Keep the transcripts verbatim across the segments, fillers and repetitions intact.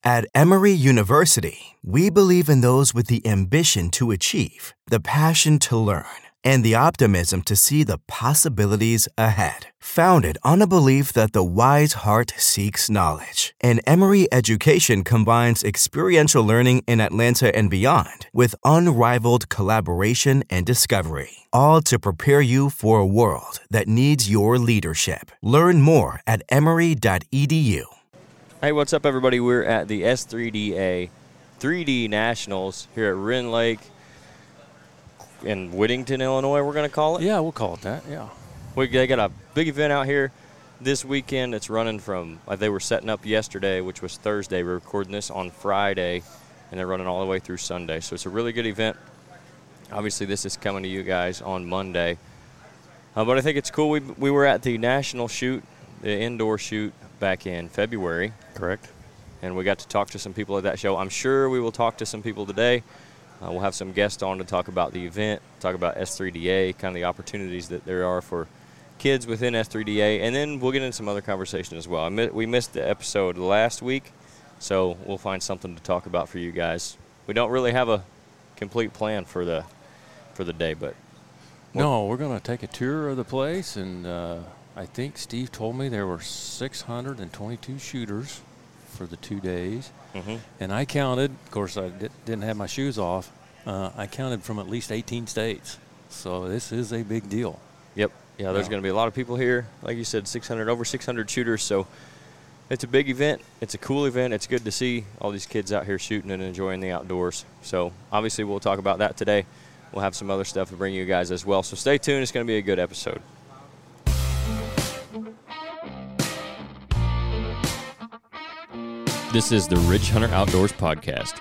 At Emory University, we believe in those with the ambition to achieve, the passion to learn, and the optimism to see the possibilities ahead. Founded on a belief that the wise heart seeks knowledge, and Emory education combines experiential learning in Atlanta and beyond with unrivaled collaboration and discovery, all to prepare you for a world that needs your leadership. Learn more at emory dot e d u. Hey, what's up, everybody? We're at the S three D A three D Nationals here at Wren Lake in Whittington, Illinois, we're going to call it? Yeah, we'll call it that, yeah. We They got a big event out here this weekend. It's running from, uh, they were setting up yesterday, which was Thursday. We're recording this on Friday, and they're running all the way through Sunday. So it's a really good event. Obviously, this is coming to you guys on Monday. Uh, but I think it's cool. We, we were at the national shoot, the indoor shoot, back in February. Correct. And we got to talk to some people at that show. I'm sure we will talk to some people today. Uh, we'll have some guests on to talk about the event, talk about S three D A, kind of the opportunities that there are for kids within S three D A, and then we'll get into some other conversation as well. I mi- we missed the episode last week, so we'll find something to talk about for you guys. We don't really have a complete plan for the for the day, but no, we're going to take a tour of the place, and uh, I think Steve told me there were six hundred twenty-two shooters for the two days. Mm-hmm. And I counted, of course I did, didn't have my shoes off, uh, I counted from at least eighteen states. So this is a big deal. Yep. Yeah, there's Yeah. going to be a lot of people here. Like you said, six hundred, over six hundred shooters. So it's a big event. It's a cool event. It's good to see all these kids out here shooting and enjoying the outdoors. So obviously we'll talk about that today. We'll have some other stuff to bring you guys as well. So stay tuned. It's going to be a good episode. This is the Ridge Hunter Outdoors Podcast.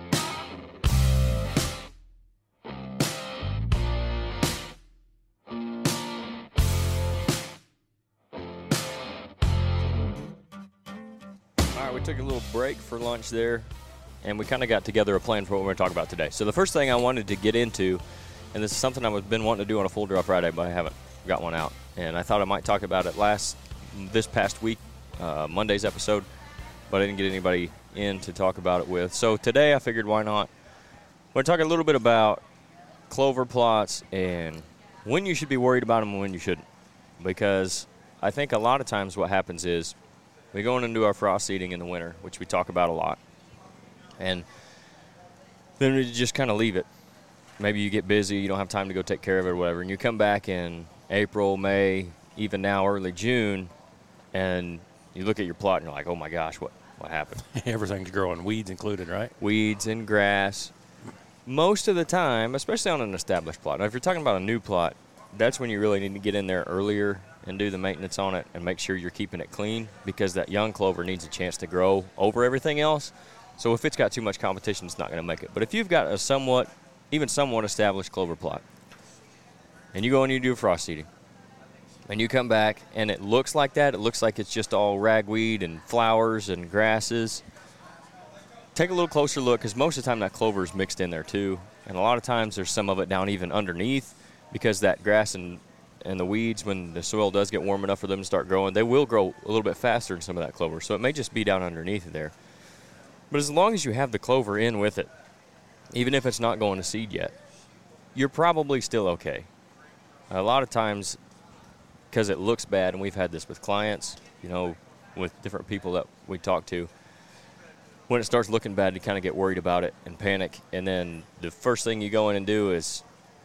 All right, we took a little break for lunch there, and we kind of got together a plan for what we're going to talk about today. So the first thing I wanted to get into, and this is something I've been wanting to do on a full draw Friday, but I haven't got one out. And I thought I might talk about it last, this past week, uh, Monday's episode, but I didn't get anybody in to talk about it with. So today I figured, why not? We're talking a little bit about clover plots and when you should be worried about them and when you shouldn't. Because I think a lot of times what happens is we go in and do our frost seeding in the winter, which we talk about a lot. And then we just kind of leave it. Maybe you get busy, you don't have time to go take care of it or whatever, and you come back in April, May, even now early June, and you look at your plot and you're like, oh my gosh, what, what happened? Everything's growing, weeds included, right? Weeds and grass. Most of the time, especially on an established plot. Now, if you're talking about a new plot, that's when you really need to get in there earlier and do the maintenance on it and make sure you're keeping it clean, because that young clover needs a chance to grow over everything else. So if it's got too much competition, it's not going to make it. But if you've got a somewhat, even somewhat established clover plot, and you go and you do frost seeding, and you come back and it looks like that, it looks like it's just all ragweed and flowers and grasses, take a little closer look, because most of the time that clover is mixed in there too. And a lot of times there's some of it down even underneath, because that grass and, and the weeds, when the soil does get warm enough for them to start growing, they will grow a little bit faster than some of that clover. So it may just be down underneath there. But as long as you have the clover in with it, even if it's not going to seed yet, you're probably still okay. A lot of times, because it looks bad, and we've had this with clients, you know, with different people that we talk to, when it starts looking bad, you kind of get worried about it and panic. And then the first thing you go in and do is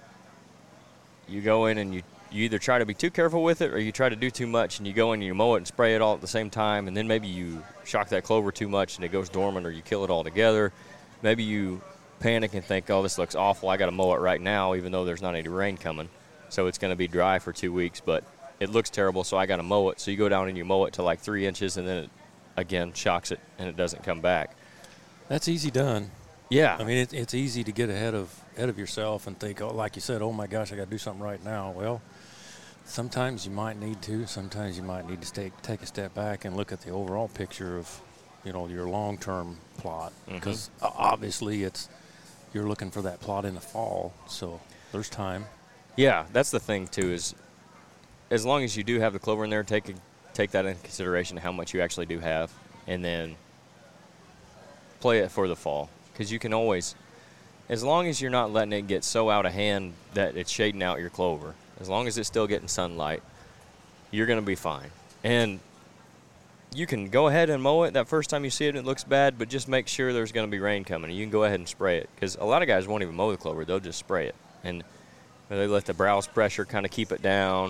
you go in and you, you either try to be too careful with it, or you try to do too much, and you go in and you mow it and spray it all at the same time, and then maybe you shock that clover too much and it goes dormant, or you kill it altogether. Maybe you panic and think, oh, this looks awful, I got to mow it right now, even though there's not any rain coming. So it's going to be dry for two weeks, but it looks terrible, so I got to mow it. So you go down and you mow it to like three inches, and then it, again, shocks it, and it doesn't come back. That's easy done. Yeah. I mean, it, it's easy to get ahead of ahead of yourself and think, oh, like you said, oh my gosh, I got to do something right now. Well, sometimes you might need to. Sometimes you might need to stay, take a step back and look at the overall picture of, you know, your long-term plot, because mm-hmm. obviously it's you're looking for that plot in the fall, so there's time. Yeah, that's the thing too. Is as long as you do have the clover in there, take a, take that into consideration how much you actually do have, and then play it for the fall because you can always, as long as you're not letting it get so out of hand that it's shading out your clover, as long as it's still getting sunlight, you're going to be fine. And you can go ahead and mow it that first time you see it and it looks bad, but just make sure there's going to be rain coming. You can go ahead and spray it because a lot of guys won't even mow the clover. They'll just spray it. And they let the browse pressure kind of keep it down.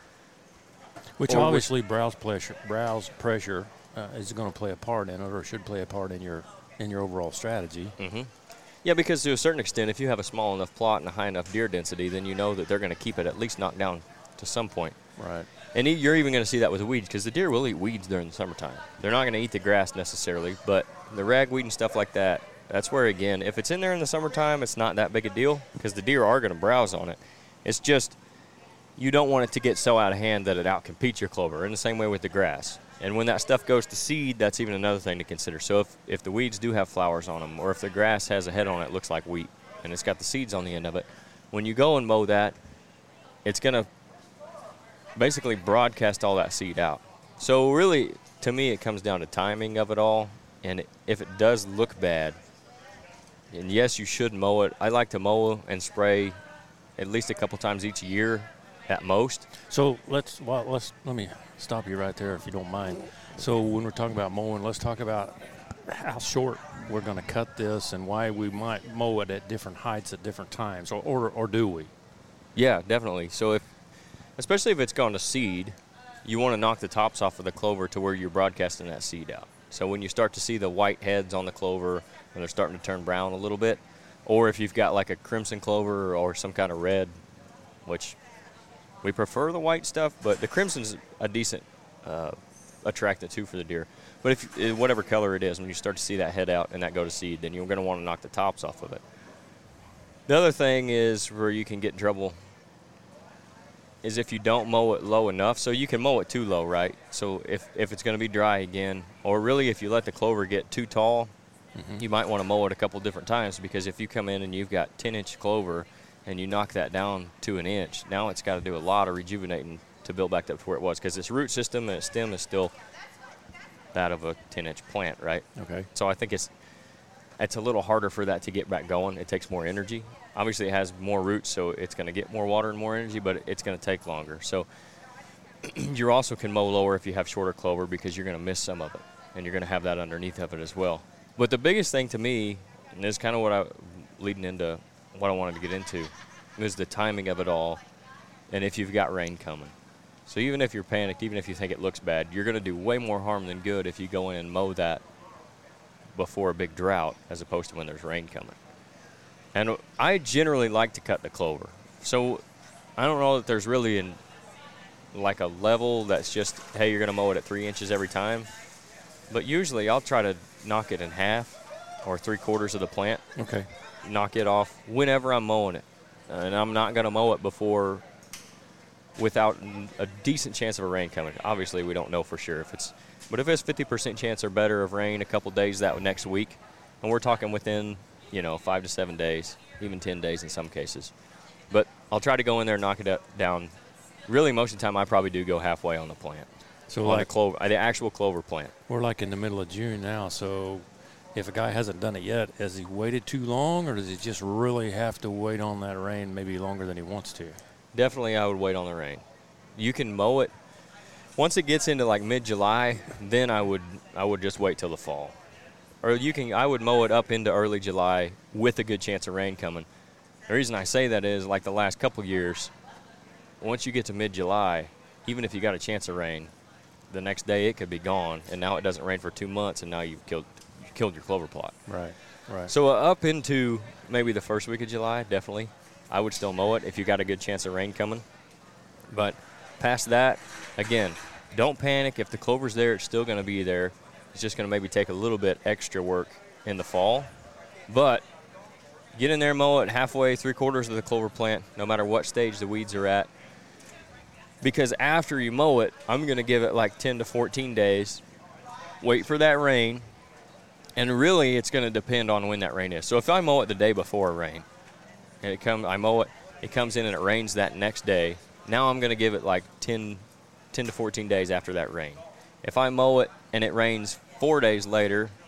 Which or obviously browse pressure, browse pressure uh, is going to play a part in it, or should play a part in your in your overall strategy. Mm-hmm. Yeah, because to a certain extent, if you have a small enough plot and a high enough deer density, then you know that they're going to keep it at least knocked down to some point. Right. And you're even going to see that with the weeds because the deer will eat weeds during the summertime. They're not going to eat the grass necessarily, but the ragweed and stuff like that, that's where, again, if it's in there in the summertime, it's not that big a deal because the deer are going to browse on it. It's just you don't want it to get so out of hand that it outcompetes your clover, in the same way with the grass. And when that stuff goes to seed, that's even another thing to consider. So if, if the weeds do have flowers on them, or if the grass has a head on it, it looks like wheat, and it's got the seeds on the end of it, when you go and mow that, it's going to basically broadcast all that seed out. So really, to me, it comes down to timing of it all. And if it does look bad, and yes, you should mow it. I like to mow and spray at least a couple times each year at most. So let's well, let's let me stop you right there if you don't mind. So when we're talking about mowing, let's talk about how short we're going to cut this and why we might mow it at different heights at different times, or or, or do we? Yeah, definitely. So if, especially if it's gone to seed, you want to knock the tops off of the clover to where you're broadcasting that seed out. So when you start to see the white heads on the clover and they're starting to turn brown a little bit, or if you've got like a crimson clover or some kind of red, which we prefer the white stuff, but the crimson's a decent uh, attractant too for the deer. But if whatever color it is, when you start to see that head out and that go to seed, then you're going to want to knock the tops off of it. The other thing is where you can get in trouble is if you don't mow it low enough. So you can mow it too low, right? So if, if it's going to be dry again, or really if you let the clover get too tall, mm-hmm. you might want to mow it a couple different times, because if you come in and you've got ten-inch clover and you knock that down to an inch, now it's got to do a lot of rejuvenating to build back up to where it was, because its root system and its stem is still that of a ten-inch plant, right? Okay. So I think it's it's a little harder for that to get back going. It takes more energy. Obviously, it has more roots, so it's going to get more water and more energy, but it's going to take longer. So you also can mow lower if you have shorter clover, because you're going to miss some of it, and you're going to have that underneath of it as well. But the biggest thing to me, and this is kind of what I leading into what I wanted to get into, is the timing of it all, and if you've got rain coming. So even if you're panicked, even if you think it looks bad, you're going to do way more harm than good if you go in and mow that before a big drought as opposed to when there's rain coming. And I generally like to cut the clover. So I don't know that there's really an, like a level that's just, hey, you're going to mow it at three inches every time. But usually I'll try to knock it in half or three quarters of the plant. Okay. Knock it off whenever I'm mowing it. And I'm not going to mow it before without a decent chance of a rain coming. Obviously, we don't know for sure if it's, but if it's fifty percent chance or better of rain a couple days that next week, and we're talking within, you know, five to seven days, even ten days in some cases. But I'll try to go in there and knock it up, down. Really, most of the time, I probably do go halfway on the plant. So on like the clover, the actual clover plant. We're like in the middle of June now, so if a guy hasn't done it yet, has he waited too long, or does he just really have to wait on that rain maybe longer than he wants to? Definitely, I would wait on the rain. You can mow it. Once it gets into like mid-July, then I would I would just wait till the fall. Or you can I would mow it up into early July with a good chance of rain coming. The reason I say that is, like the last couple years, once you get to mid-July, even if you got a chance of rain, the next day it could be gone, and now it doesn't rain for two months, and now you've killed you've killed your clover plot. Right, right. So uh, up into maybe the first week of July, definitely, I would still mow it if you got a good chance of rain coming. But past that, again, don't panic. If the clover's there, it's still going to be there. It's just going to maybe take a little bit extra work in the fall. But get in there, mow it halfway, three quarters of the clover plant, no matter what stage the weeds are at. Because after you mow it, I'm going to give it like ten to fourteen days. Wait for that rain. And really, it's going to depend on when that rain is. So if I mow it the day before a rain, and it come, I mow it, it comes in and it rains that next day, now I'm going to give it like ten, ten to fourteen days after that rain. If I mow it and it rains four days later,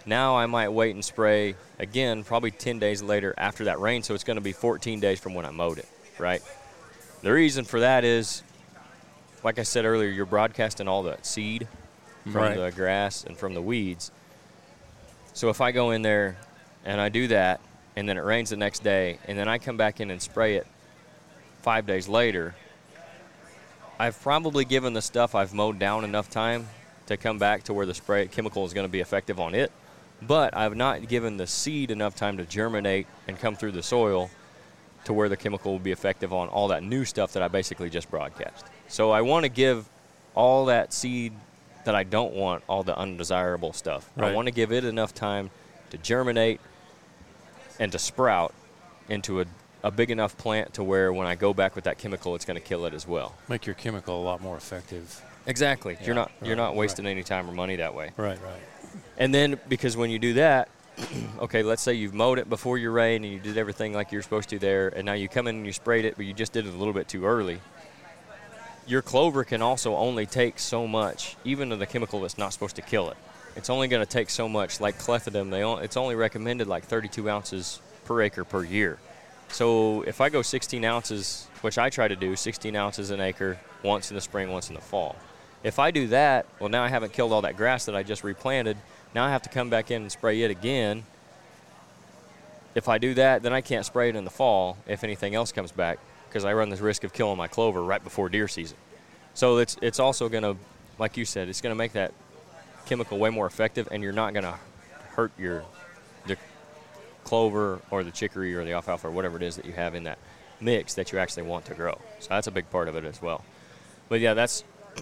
Now I might wait and spray again probably ten days later after that rain, so it's going to be fourteen days from when I mowed it, right? The reason for that is, like I said earlier, you're broadcasting all the seed from Right. the grass and from the weeds. So if I go in there and I do that, and then it rains the next day, and then I come back in and spray it five days later, I've probably given the stuff I've mowed down enough time to come back to where the spray chemical is going to be effective on it, but I've not given the seed enough time to germinate and come through the soil to where the chemical will be effective on all that new stuff that I basically just broadcast. So I want to give all that seed that I don't want, all the undesirable stuff. Right. I want to give it enough time to germinate and to sprout into a, a big enough plant to where when I go back with that chemical, it's going to kill it as well. Make your chemical a lot more effective. Exactly. Yeah, you're not right, you're not wasting right. any time or money that way. Right, right. And then because when you do that, okay, let's say you've mowed it before your rain and you did everything like you're supposed to there, and now you come in and you sprayed it, but you just did it a little bit too early. Your clover can also only take so much, even of the chemical that's not supposed to kill it. It's only going to take so much. Like clethodim, they on, it's only recommended like thirty-two ounces per acre per year. So if I go sixteen ounces, which I try to do, sixteen ounces an acre, once in the spring, once in the fall. If I do that, well, now I haven't killed all that grass that I just replanted. Now I have to come back in and spray it again. If I do that, then I can't spray it in the fall if anything else comes back, because I run the risk of killing my clover right before deer season. So it's it's also going to, like you said, it's going to make that chemical way more effective, and you're not going to hurt your the clover or the chicory or the alfalfa or whatever it is that you have in that mix that you actually want to grow. So that's a big part of it as well. But yeah, that's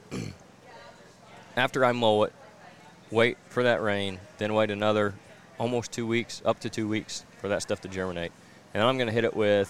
after I mow it, wait for that rain, then wait another almost two weeks, up to two weeks for that stuff to germinate. And I'm going to hit it with,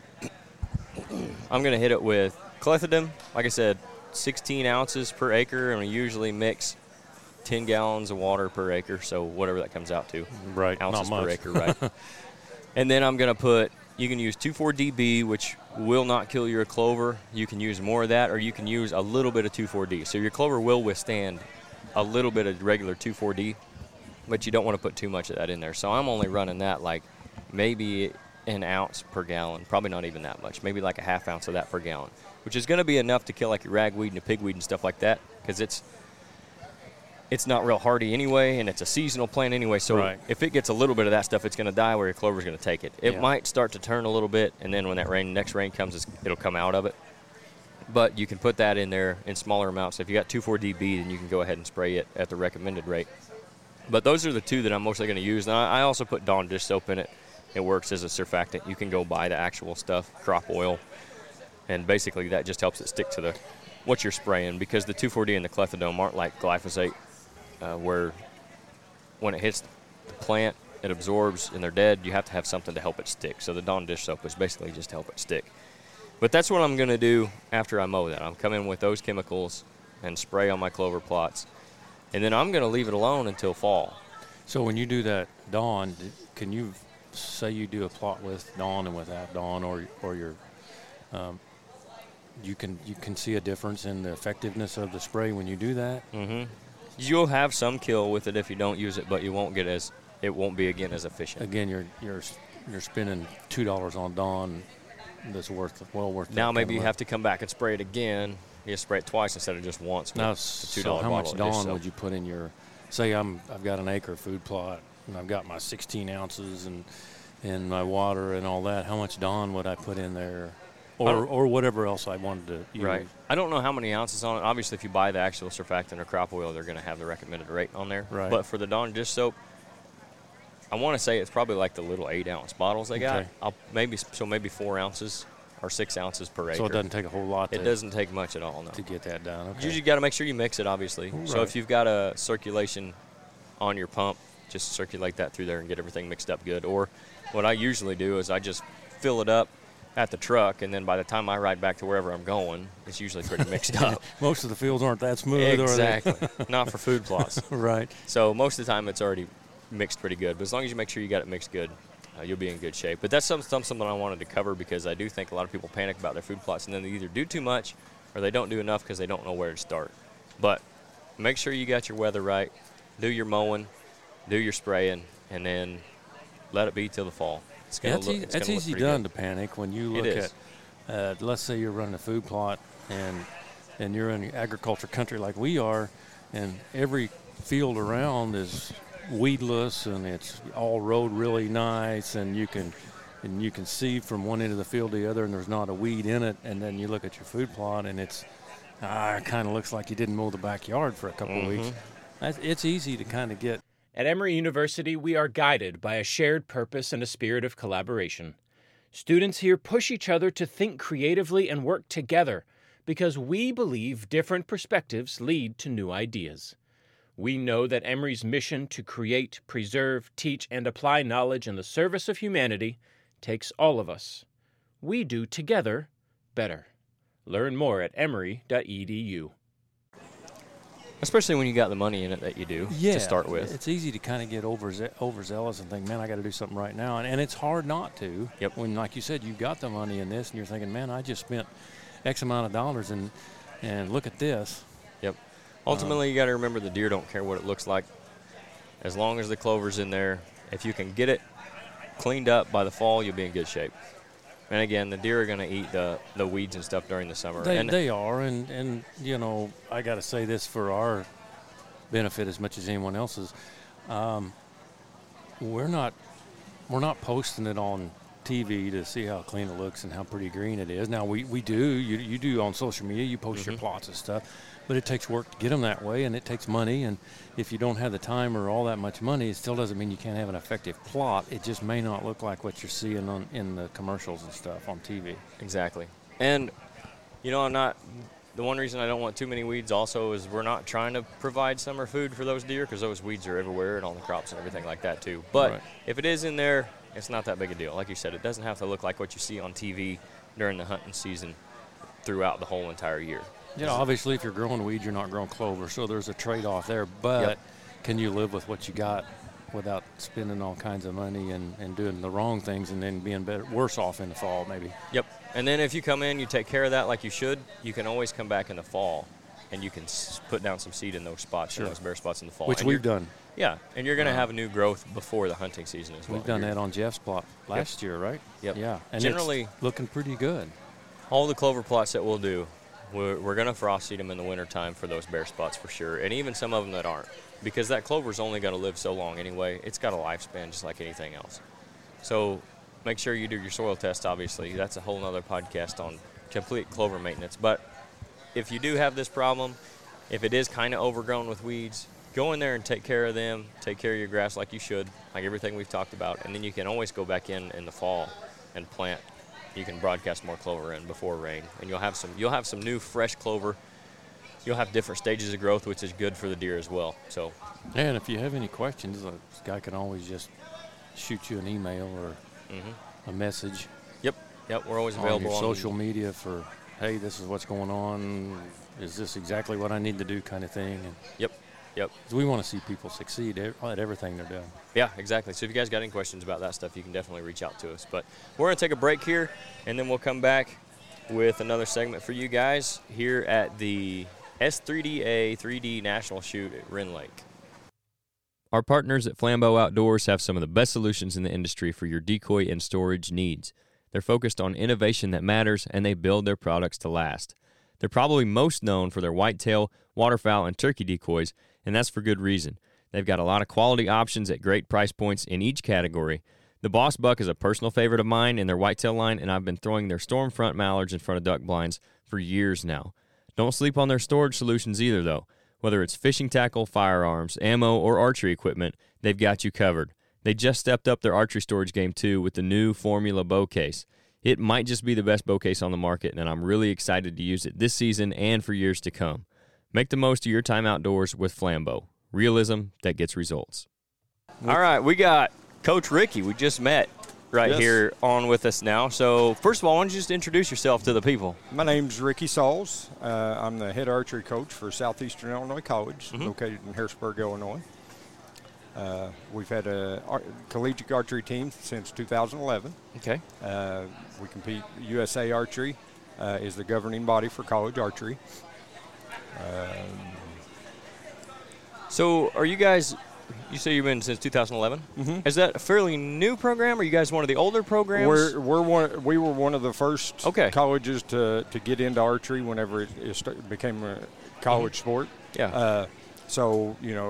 I'm going to hit it with clethodim. Like I said, sixteen ounces per acre, and we usually mix ten gallons of water per acre, so whatever that comes out to. Right, Ounces not per much. acre, right. And then I'm going to put, you can use two four D B, which will not kill your clover. You can use more of that, or you can use a little bit of two four D. So your clover will withstand a little bit of regular two four D, but you don't want to put too much of that in there. So I'm only running that like maybe an ounce per gallon, probably not even that much, maybe like a half ounce of that per gallon, which is going to be enough to kill like your ragweed and your pigweed and stuff like that, because it's it's not real hardy anyway, and it's a seasonal plant anyway. So Right. if it gets a little bit of that stuff, it's going to die where your clover's going to take it. It Yeah. might start to turn a little bit, and then when that rain, next rain comes, it's, it'll come out of it. But you can put that in there in smaller amounts. If you got two four D B, then you can go ahead and spray it at the recommended rate. But those are the two that I'm mostly going to use. And I I also put Dawn dish soap in it. It works as a surfactant. You can go buy the actual stuff, crop oil, and basically that just helps it stick to the what you're spraying, because the two four D and the clethodim aren't like glyphosate, uh, where when it hits the plant, it absorbs and they're dead. You have to have something to help it stick. So the Dawn dish soap is basically just to help it stick. But that's what I'm going to do after I mow that. I'm coming with those chemicals and spray on my clover plots. And then I'm going to leave it alone until fall. So when you do that Dawn, d- can you say you do a plot with Dawn and without Dawn, or or your um, you can you can see a difference in the effectiveness of the spray when you do that? Mm-hmm. You'll have some kill with it if you don't use it, but you won't get as it won't be again as efficient. Again, you're you're s- you're spending two dollars on Dawn. That's worth well worth. Now that maybe kind you of have to come back and spray it again. You spray it twice instead of just once. Now, with the two so dollar how much bottle of dish Dawn soap. would you put in your? Say I'm I've got an acre food plot and I've got my sixteen ounces and and my water and all that. How much Dawn would I put in there, or don't- or whatever else I wanted to use? Right. I don't know how many ounces on it. Obviously, if you buy the actual surfactant or crop oil, they're going to have the recommended rate on there. Right. But for the Dawn dish soap, I want to say it's probably like the little eight ounce bottles they got. Okay. I'll maybe so maybe four ounces or six ounces per acre. So it doesn't take a whole lot. It to, doesn't take much at all. No. to get that done. Okay. You usually got to make sure you mix it, obviously. So Right. if you've got a circulation on your pump, just circulate that through there and get everything mixed up good. Or what I usually do is I just fill it up at the truck, and then by the time I ride back to wherever I'm going, it's usually pretty mixed up. Most of the fields aren't that smooth, Exactly. are they? Not for food plots. Right. So most of the time it's already mixed pretty good. But as long as you make sure you got it mixed good, uh, you'll be in good shape. But that's some, some, something I wanted to cover, because I do think a lot of people panic about their food plots, and then they either do too much or they don't do enough because they don't know where to start. But make sure you got your weather right. Do your mowing. do your spraying, and then let it be till the fall. It's gonna that's look, e- it's that's gonna look easy pretty done good. to panic when you It look is. at, uh, let's say you're running a food plot and and you're in agriculture country like we are, and every field around is weedless and it's all rowed really nice, and you can and you can see from one end of the field to the other, and there's not a weed in it. And then you look at your food plot, and it's ah, it kind of looks like you didn't mow the backyard for a couple Mm-hmm. of weeks. That's, it's easy to kind of get. At Emory University, we are guided by a shared purpose and a spirit of collaboration. Students here push each other to think creatively and work together because we believe different perspectives lead to new ideas. We know that Emory's mission to create, preserve, teach, and apply knowledge in the service of humanity takes all of us. We do together better. Learn more at emory dot e d u. Especially when you got the money in it that you do Yeah, to start with. It's easy to kind of get overze- overzealous and think, man, I got to do something right now. And, and it's hard not to. Yep. When, like you said, you got the money in this and you're thinking, man, I just spent X amount of dollars and, and look at this. Yep. Ultimately, you got to remember the deer don't care what it looks like. As long as the clover's in there, if you can get it cleaned up by the fall, you'll be in good shape. And again, the deer are going to eat the, the weeds and stuff during the summer. They, and they are. And, and, you know, I got to say this for our benefit as much as anyone else's. Um, we're not we're not posting it on T V to see how clean it looks and how pretty green it is. Now, we, we do. You, you do on social media. You post Mm-hmm. your plots and stuff. But it takes work to get them that way, and it takes money. And if you don't have the time or all that much money, it still doesn't mean you can't have an effective plot. It just may not look like what you're seeing on in the commercials and stuff on T V. Exactly. And, you know, I'm not – the one reason I don't want too many weeds also is we're not trying to provide summer food for those deer because those weeds are everywhere and on the crops and everything like that too. But Right. if it is in there, it's not that big a deal. Like you said, it doesn't have to look like what you see on T V during the hunting season throughout the whole entire year. Yeah, obviously, if you're growing weeds, you're not growing clover, so there's a trade-off there. But Yep. can you live with what you got without spending all kinds of money and, and doing the wrong things and then being better, worse off in the fall, maybe? Yep. And then if you come in, you take care of that like you should, you can always come back in the fall and you can s- put down some seed in those spots, Sure. in those bare spots in the fall. Which And we've you're- done. Yeah, and you're going to Uh, have a new growth before the hunting season as well. We've done You're- that on Jeff's plot last year, right? Yep. Yeah. And Generally- it's looking pretty good. All the clover plots that we'll do, we're, we're going to frost seed them in the wintertime for those bare spots for sure, and even some of them that aren't, because that clover's only going to live so long anyway. It's got a lifespan just like anything else. So make sure you do your soil test, obviously. That's a whole nother podcast on complete clover maintenance. But if you do have this problem, if it is kind of overgrown with weeds, go in there and take care of them, take care of your grass like you should, like everything we've talked about, and then you can always go back in in the fall and plant. You can broadcast more clover in before rain, and you'll have some you'll have some new fresh clover. You'll have different stages of growth, which is good for the deer as well. So And if you have any questions, uh, this guy can always just shoot you an email or a message yep, yep, we're always on available your on social media for, hey, this is what's going on. Is this exactly what I need to do kind of thing? And Yep, yep. 'cause we want to see people succeed at at everything they're doing. Yeah, exactly. So if you guys got any questions about that stuff, you can definitely reach out to us. But we're going to take a break here, and then we'll come back with another segment for you guys here at the S three D A three D National Shoot at Wren Lake. Our partners at Flambeau Outdoors have some of the best solutions in the industry for your decoy and storage needs. They're focused on innovation that matters, and they build their products to last. They're probably most known for their whitetail, waterfowl, and turkey decoys, and that's for good reason. They've got a lot of quality options at great price points in each category. The Boss Buck is a personal favorite of mine in their whitetail line, and I've been throwing their Stormfront mallards in front of duck blinds for years now. Don't sleep on their storage solutions either, though. Whether it's fishing tackle, firearms, ammo, or archery equipment, they've got you covered. They just stepped up their archery storage game, too, with the new Formula bow case. It might just be the best bow case on the market, and I'm really excited to use it this season and for years to come. Make the most of your time outdoors with Flambeau. Realism that gets results. All right, we got Coach Ricky. We just met right Yes. here on with us now. So, first of all, why don't you just introduce yourself to the people? My name's Ricky Sauls. Uh, I'm the head archery coach for Southeastern Illinois College, Mm-hmm. located in Harrisburg, Illinois. Uh, we've had a ar- collegiate archery team since two thousand eleven. Okay. Uh, we compete. U S A Archery uh, is the governing body for college archery. So, are you guys you say you've been since two thousand eleven. Mm-hmm. Is that a fairly new program? Are you guys one of the older programs? We're we're one. We were one of the first Okay. colleges to, to get into archery whenever it, it st- became a college Mm-hmm. sport. Yeah. Uh, so you know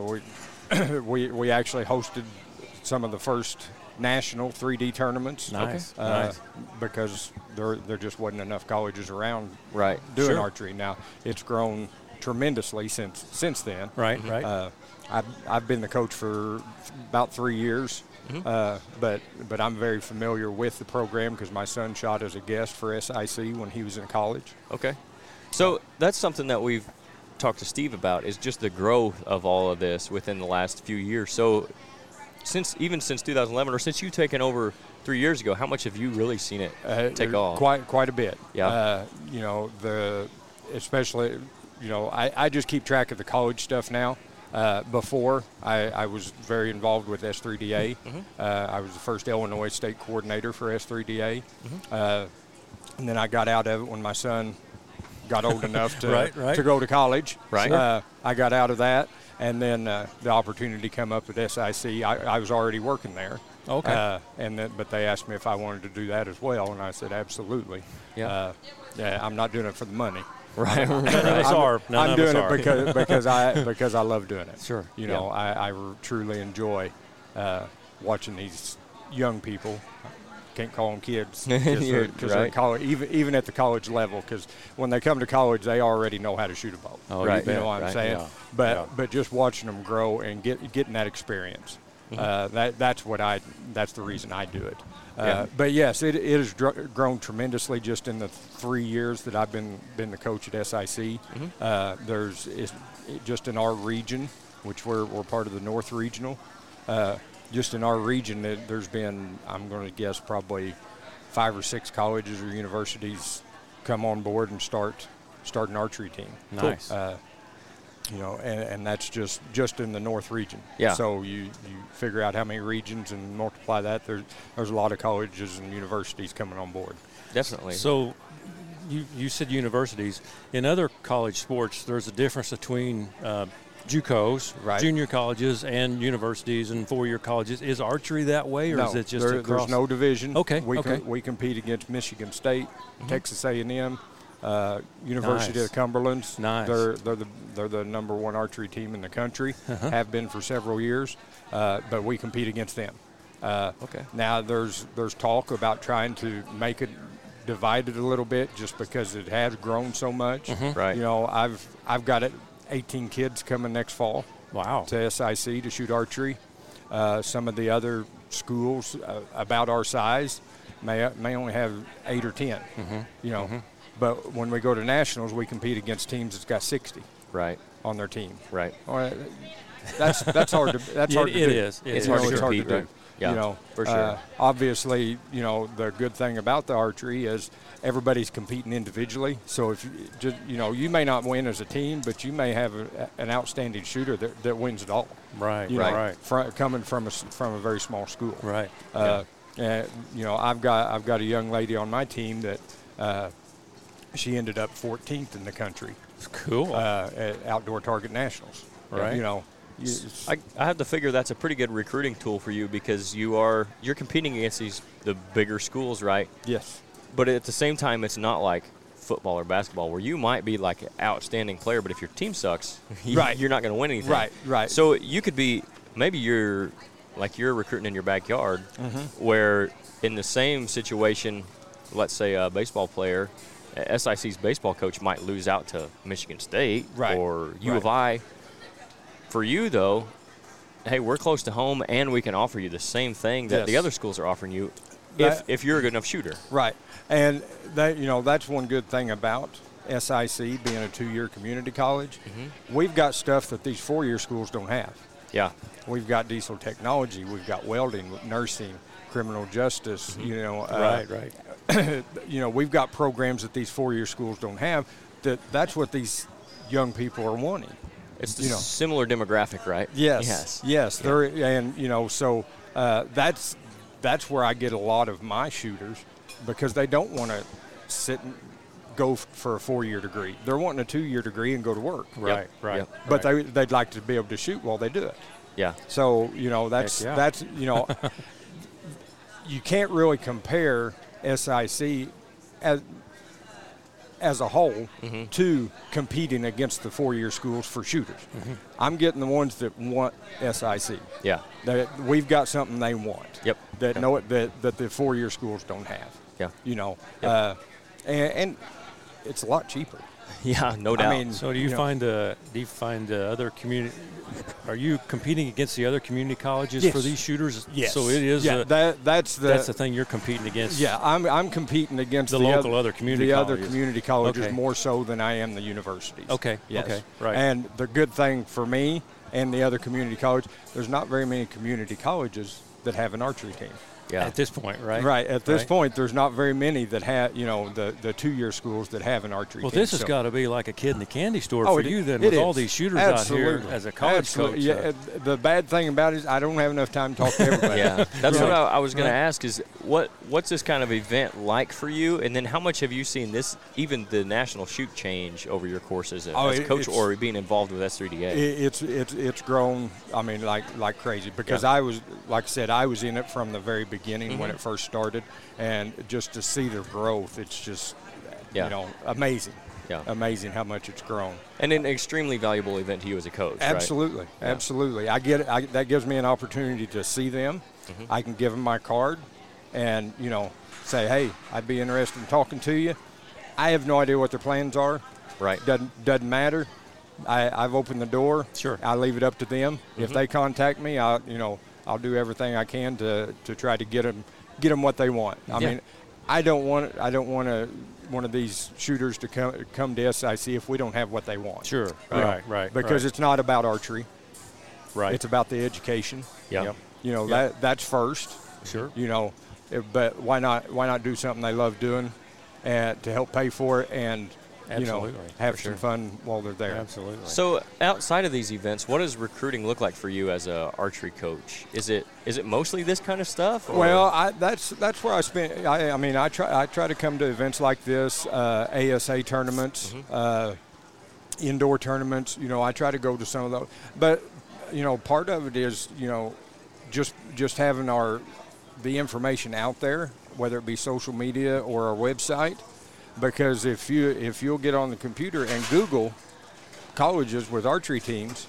we we we actually hosted some of the first national three D tournaments. Nice. Uh, Nice. Because there there just wasn't enough colleges around Right. doing Sure. archery. Now it's grown tremendously since since then. Right, right. Uh, I've, I've been the coach for about three years, uh, but but I'm very familiar with the program because my son shot as a guest for S I C when he was in college. Okay. So that's something that we've talked to Steve about is just the growth of all of this within the last few years. So since even since two thousand eleven or since you've taken over three years ago, how much have you really seen it Uh, take off? Quite quite a bit. Yeah. Uh, you know the especially you know I, I just keep track of the college stuff now. Uh, before I, I was very involved with S three D A. Mm-hmm. Uh, I was the first Illinois state coordinator for S three D A, Mm-hmm. uh, and then I got out of it when my son got old enough to Right, right. to go to college. Right. Uh, I got out of that, and then uh, the opportunity come up at S I C. I, I was already working there. Okay. Uh, and then, but they asked me if I wanted to do that as well, and I said absolutely. Yeah. Uh, yeah. I'm not doing it for the money. Right. None of us I'm, are. None I'm of doing us it are. because because I because I love doing it. Sure. You know, I, I r- truly enjoy uh, watching these young people. Can't call them kids because You're they're, they're right. college, even even at the college level. Because when they come to college, they already know how to shoot a bow. Oh, Right. You bet, know what I'm right, saying? yeah, But yeah. but just watching them grow and get getting that experience. Uh, that that's what I that's the reason I do it. Uh, Yeah. But yes, it, it has dr- grown tremendously just in the three years that I've been been the coach at S I C. Uh, there's is, it, just in our region, which we're we're part of the North Regional. Uh, just in our region, it, there's been I'm going to guess probably five or six colleges or universities come on board and start start an archery team. Nice. Uh, you know, and, and that's just, just in the North region. Yeah. So you, you figure out how many regions and multiply that. There's there's a lot of colleges and universities coming on board. Definitely. So you, you said universities. In other college sports, there's a difference between uh, JUCOs, Right. junior colleges, and universities and four-year colleges. Is archery that way, or no, is it just there, across? there's no division. Okay, We okay. Com- we compete against Michigan State, Texas A and M, uh, University Nice. of Cumberland's. Nice. They're they're the they're the number one archery team in the country. Uh-huh. Have been for several years, uh, but we compete against them. Uh, Okay. Now there's there's talk about trying to make it divided a little bit, just because it has grown so much. Right. You know, I've I've got it, eighteen kids coming next fall Wow. to S I C to shoot archery. Uh, some of the other schools uh, about our size may may only have eight or ten. Mm-hmm. You know, but when we go to nationals, we compete against teams that's got sixty Right. on their team. Right. Well, that's that's hard to that's Yeah, hard to it do. is. It It's You hard know, to it's hard to compete, do. right? Yeah, you know, for sure. Uh, obviously, you know, the good thing about the archery is everybody's competing individually. So if you just, you know, you may not win as a team, but you may have a, an outstanding shooter that, that wins it all. Right. You right. know, Right. fr- coming from a s- from a very small school. Right. Uh, and, you know, I've got I've got a young lady on my team that uh, she ended up fourteenth in the country Cool. uh, at Outdoor Target Nationals. Right. You know, you, it's- I, I have to figure that's a pretty good recruiting tool for you because you are you're competing against these the bigger schools, right? yes. But at the same time, it's not like football or basketball where you might be like an outstanding player, but if your team sucks, you, Right. you're not going to win anything. Right, right. So you could be maybe you're like you're recruiting in your backyard, Mm-hmm. where in the same situation, let's say a baseball player, S I C's baseball coach might lose out to Michigan State Right, or U of right. I. For you though, hey, we're close to home, and we can offer you the same thing that the Yes. other schools are offering you, if That- if you're a good enough shooter. Right, and that you know that's one good thing about S I C being a two-year community college. Mm-hmm. We've got stuff that these four-year schools don't have. Yeah. We've got diesel technology, we've got welding, nursing, criminal justice. Mm-hmm. You know, uh, right. Right. you know, we've got programs that these four-year schools don't have. That that's what these young people are wanting. It's the you know. similar demographic, right? Yes. Yes. Yes. There, and you know, so uh, that's that's where I get a lot of my shooters, because they don't want to sit and go f- for a four-year degree. They're wanting a two-year degree and go to work. Right. Right. Yep. But they they'd like to be able to shoot while they do it. Yeah. So, you know, that's, Heck yeah. that's you know, you can't really compare S I C as, as a whole Mm-hmm. to competing against the four-year schools for shooters. Mm-hmm. I'm getting the ones that want S I C. Yeah. That we've got something they want. Yep. That Yep. know it that, that the four-year schools don't have. Yeah. You know, Yep. uh, and, and it's a lot cheaper. Yeah, no doubt. I mean, So do you, know, find uh, do you find uh, other community? Are you competing against the other community colleges Yes. for these shooters? Yes. So it is. Yeah, a, that that's the that's the thing you're competing against. Yeah, I'm I'm competing against The the, local other, other community the other colleges. community colleges Okay. more so than I am the universities. Okay, Yes. okay, right. And the good thing for me and the other community college, there's not very many community colleges that have an archery team. yeah. At this point, right? Right. At this Right. point, there's not very many that have, you know, the, the two-year schools that have an archery Well, team. this has So- got to be like a kid in the candy store Oh, for it- you then, it with all is. these shooters Absolutely. out here as a college Absolutely. coach. Yeah, uh, uh, the bad thing about it is I don't have enough time to talk to everybody. Yeah, that's You what know? I, I was going to Right. ask is what what's this kind of event like for you, and then how much have you seen this, even the national shoot change over your courses as Oh, a it- coach it's- or being involved with S three D A? It, it's it's it's grown. I mean, like like crazy because Yeah. I was, like I said, I was in it from the very beginning Mm-hmm. when it first started, and just to see their growth, it's just, Yeah. you know, amazing. Yeah. Amazing how much it's grown. And an extremely valuable event to you as a coach, right? Absolutely, Yeah. absolutely. I get it. I, that gives me an opportunity to see them. Mm-hmm. I can give them my card, and you know, say, hey, I'd be interested in talking to you. I have no idea what their plans are. Right. Doesn't doesn't matter. I, I've opened the door. Sure. I leave it up to them. Mm-hmm. If they contact me, I you know I'll do everything I can to, to try to get them get them what they want. I Yeah. mean, I don't want I don't want to one of these shooters to come come to S I C if we don't have what they want. Sure. You know, Right. Right. Because right. it's not about archery. right. It's about the education. Yeah. Yep. You know Yep. that that's first. Sure. You know, if- but why not why not do something they love doing, and to help pay for it and you know Absolutely, have for some sure. fun while they're there. Absolutely. So outside of these events, what does recruiting look like for you as a archery coach? Is it is it mostly this kind of stuff? or- Well, I, that's that's where I spend. I, I mean, I try I try to come to events like this, uh, A S A tournaments, uh, indoor tournaments. You know, I try to go to some of those. But you know, part of it is you know, just just having our the information out there, whether it be social media or our website. Because if you if you'll get on the computer and Google colleges with archery teams,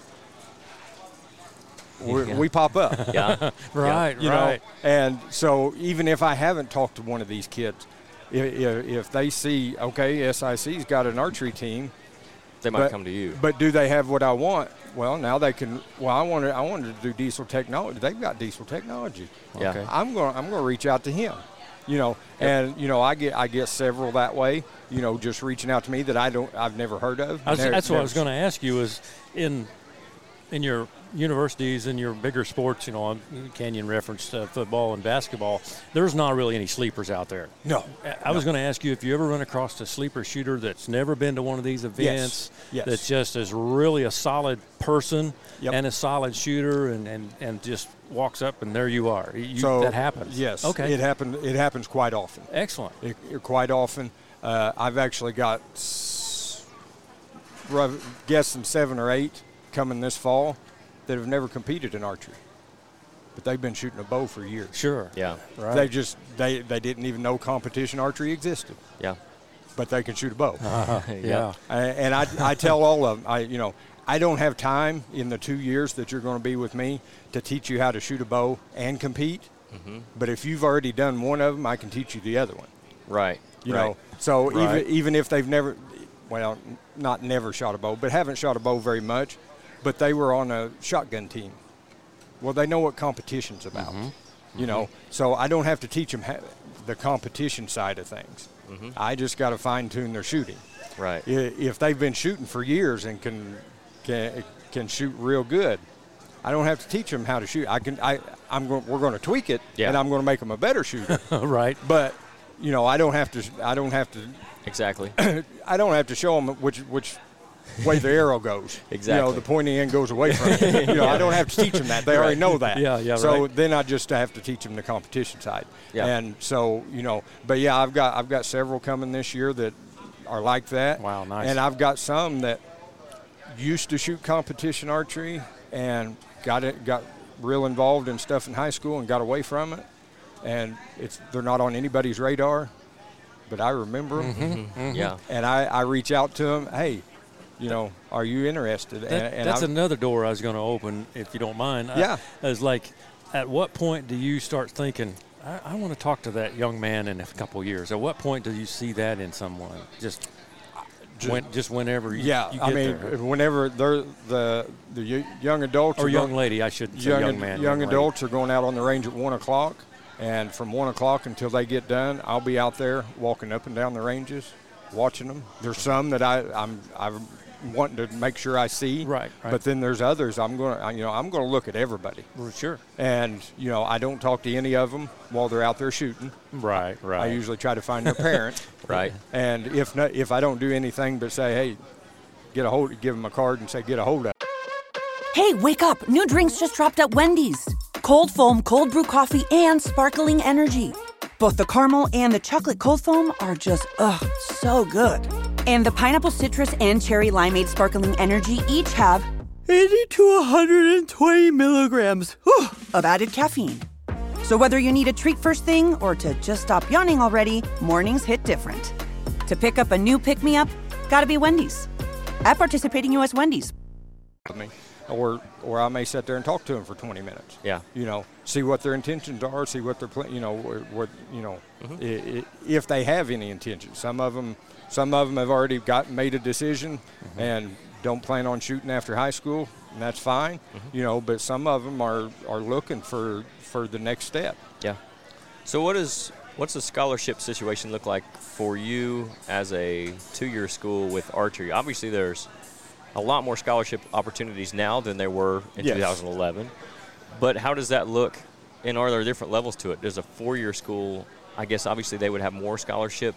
we Yeah. we pop up. yeah. right. You right. know, and so even if I haven't talked to one of these kids, if, if, if they see, okay, S I C's got an archery team, They might but, come to you. but do they have what I want? Well, now they can. Well, I wanted I wanted to do diesel technology. They've got diesel technology. Yeah. Okay. I'm going I'm going to reach out to him. You know, and you know I get I get several that way. You know, just reaching out to me that I don't I've never heard of. I was, Never- that's what I never was going to ask you is in in your universities and your bigger sports, you know, Canyon referenced uh, football and basketball, there's not really any sleepers out there. No. I was going to ask you if you ever run across a sleeper shooter that's never been to one of these events, Yes. that just is really a solid person Yep. and a solid shooter and, and, and just walks up and there you are. You, So that happens. Yes. Okay. It happen. It happens quite often. Excellent. It, it- quite often. Uh, I've actually got s- rough- guessing seven or eight coming this fall that have never competed in archery, but they've been shooting a bow for years. Sure. yeah. Right. They just they, they didn't even know competition archery existed, Yeah. but they can shoot a bow. yeah. Uh, and I, I tell all of them, I you know I don't have time in the two years that you're going to be with me to teach you how to shoot a bow and compete. Mm-hmm. But if you've already done one of them, I can teach you the other one. Right. You right. know, so Right. even even if they've never, well, not never shot a bow, but haven't shot a bow very much, but they were on a shotgun team. Well, they know what competition's about. You know, so I don't have to teach them ha- the competition side of things. I just got to fine tune their shooting. Right. I- If they've been shooting for years and can can can shoot real good, I don't have to teach them how to shoot. I can. I I'm going. We're going to tweak it, Yeah. and I'm going to make them a better shooter. right. But you know, I don't have to. I don't have to. Exactly. I don't have to show them which which way the arrow goes. You Exactly. know, the pointy end goes away from it. You know, I don't have to teach them that. They already know that. Yeah, yeah, So right. then I just have to teach them the competition side. Yeah. And so, you know, but yeah, I've got I've got several coming this year that are like that. Wow, nice. And I've got some that used to shoot competition archery and got it, got real involved in stuff in high school and got away from it, and it's they're not on anybody's radar, but I remember them. Mm-hmm. Mm-hmm. Yeah. And I, I reach out to them, hey, you know, are you interested? That, and, and that's I, another door I was going to open, if you don't mind. Yeah. I, I was like, at what point do you start thinking, I, I want to talk to that young man in a couple of years? At what point do you see that in someone? Just Just, when, just whenever you, yeah, you get I mean, there. whenever they're the the y- young adults Or are young go- lady, I should say young, young ad- man. young lady. adults are going out on the range at one o'clock, and from one o'clock until they get done, I'll be out there walking up and down the ranges, watching them. There's some that I I'm I'm wanting to make sure I see, Right, right. But then there's others I'm going to you know I'm going to look at everybody, Well, sure. and you know I don't talk to any of them while they're out there shooting. Right, right. I usually try to find their parent, Right. and if not, if I don't do anything but say, hey, get a hold, give them a card and say, get a hold of. Hey, wake up. New drinks just dropped at Wendy's. Cold foam, cold brew coffee, and sparkling energy. Both the caramel and the chocolate cold foam are just, ugh, so good. And the pineapple citrus and cherry limeade sparkling energy each have eighty to one hundred twenty milligrams whew, of added caffeine. So whether you need a treat first thing or to just stop yawning already, mornings hit different. To pick up a new pick-me-up, gotta be Wendy's. At participating U S Wendy's. Me, or or I may sit there and talk to them for twenty minutes. Yeah. You know, see what their intentions are, see what they're pla- you know what, what you know Mm-hmm. I, I, if they have any intentions. Some of them some of them have already got made a decision Mm-hmm. and don't plan on shooting after high school, and that's fine. Mm-hmm. You know, but some of them are are looking for for the next step. Yeah. So what is what's the scholarship situation look like for you as a two-year school with archery? Obviously, there's a lot more scholarship opportunities now than there were in Yes. two thousand eleven. But how does that look? And are there different levels to it? Does a four-year school, I guess obviously they would have more scholarship,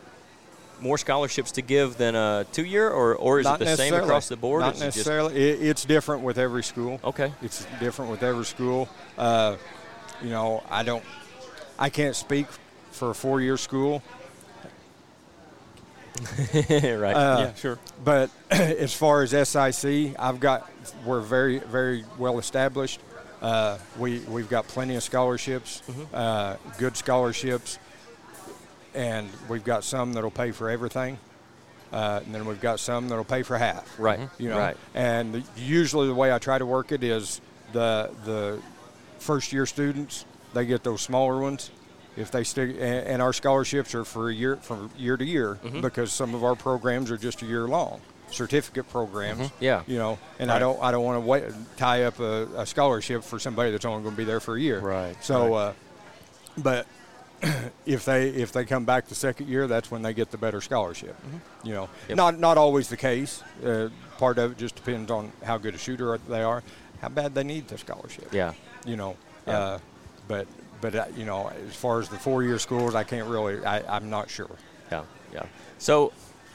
more scholarships to give than a two-year, or, or is Not it the same necessarily. across the board? Not Is it just- necessarily. It, it's different with every school. Okay. It's different with every school. Uh, you know, I don't, I can't speak for a four-year school. right. Uh, yeah, sure. But as far as S I C, I've got, we're very, very well established. Uh, we, we've got plenty of scholarships, uh, good scholarships, and we've got some that'll pay for everything. Uh, and then we've got some that'll pay for half. Right. You know, Right. and the, usually the way I try to work it is the the first year students, they get those smaller ones. If they stick, and, and our scholarships are for a year, from year to year, Mm-hmm. because some of our programs are just a year long, certificate programs. Mm-hmm. Yeah. You know, and I Right. don't I don't want to wait, tie up a, a scholarship for somebody that's only going to be there for a year. Right, So, right. Uh, but if they if they come back the second year, that's when they get the better scholarship. You know, Mm-hmm. Yep. not not always the case. Uh, part of it just depends on how good a shooter they are, how bad they need the scholarship. Yeah. You know, Yeah. uh, but but uh, you know, as far as the four-year schools, I can't really. I, I'm not sure. Yeah, yeah. So,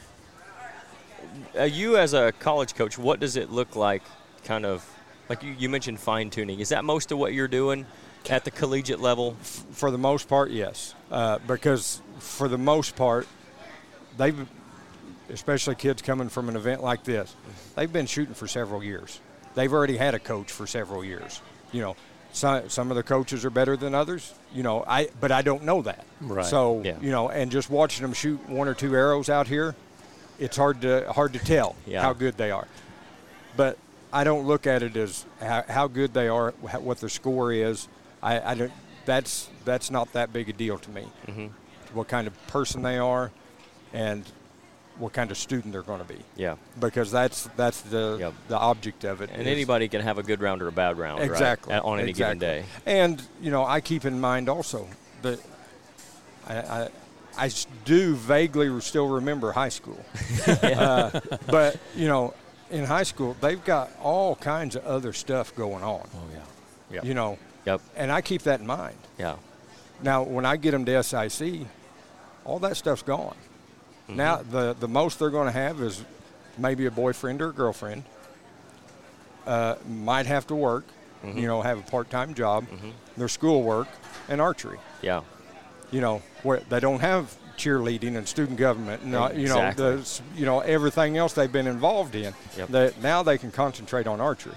uh, you as a college coach, what does it look like, kind of, like you, you mentioned fine-tuning. Is that most of what you're doing at the collegiate level? For the most part, yes. Uh, because for the most part, they've, especially kids coming from an event like this, they've been shooting for several years. They've already had a coach for several years. You know, some, some of the coaches are better than others, you know, I but I don't know that. Right. So, Yeah. you know, and just watching them shoot one or two arrows out here, it's hard to hard to tell Yeah. how good they are. But I don't look at it as how, how good they are, how, what their score is. I, I don't. That's that's not that big a deal to me. Mm-hmm. What kind of person they are, and what kind of student they're going to be. Yeah. Because that's that's the Yep. the object of it. And is- anybody can have a good round or a bad round, exactly right? On any exactly. given day. And you know, I keep in mind also that I. I I s- do vaguely still remember high school, uh, but you know, in high school they've got all kinds of other stuff going on. Oh, yeah. Yeah. You know, Yep. and I keep that in mind. Yeah. Now, when I get them to S I C, all that stuff's gone. Now, the, the most they're going to have is maybe a boyfriend or a girlfriend. Uh, might have to work, you know, have a part-time job, their schoolwork, and archery. Yeah. You know, where they don't have cheerleading and student government, and, uh, you know, Exactly. the, you know, everything else they've been involved in. Yep. That now they can concentrate on archery.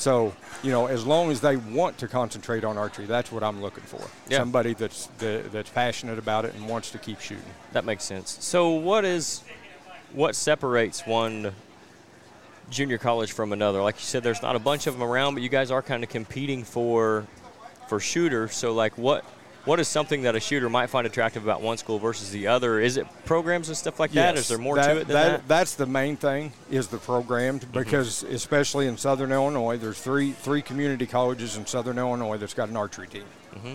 So, you know, as long as they want to concentrate on archery, that's what I'm looking for. Yeah. Somebody that's the, that's passionate about it and wants to keep shooting. That makes sense. So what is what separates one junior college from another? Like you said, there's not a bunch of them around, but you guys are kind of competing for for shooters. So like what what is something that a shooter might find attractive about one school versus the other? Is it programs and stuff like that? Is there more that, to it than that, that? That's the main thing, is the programs, because mm-hmm. especially in Southern Illinois, there's three three community colleges in Southern Illinois that's got an archery team. Mm-hmm.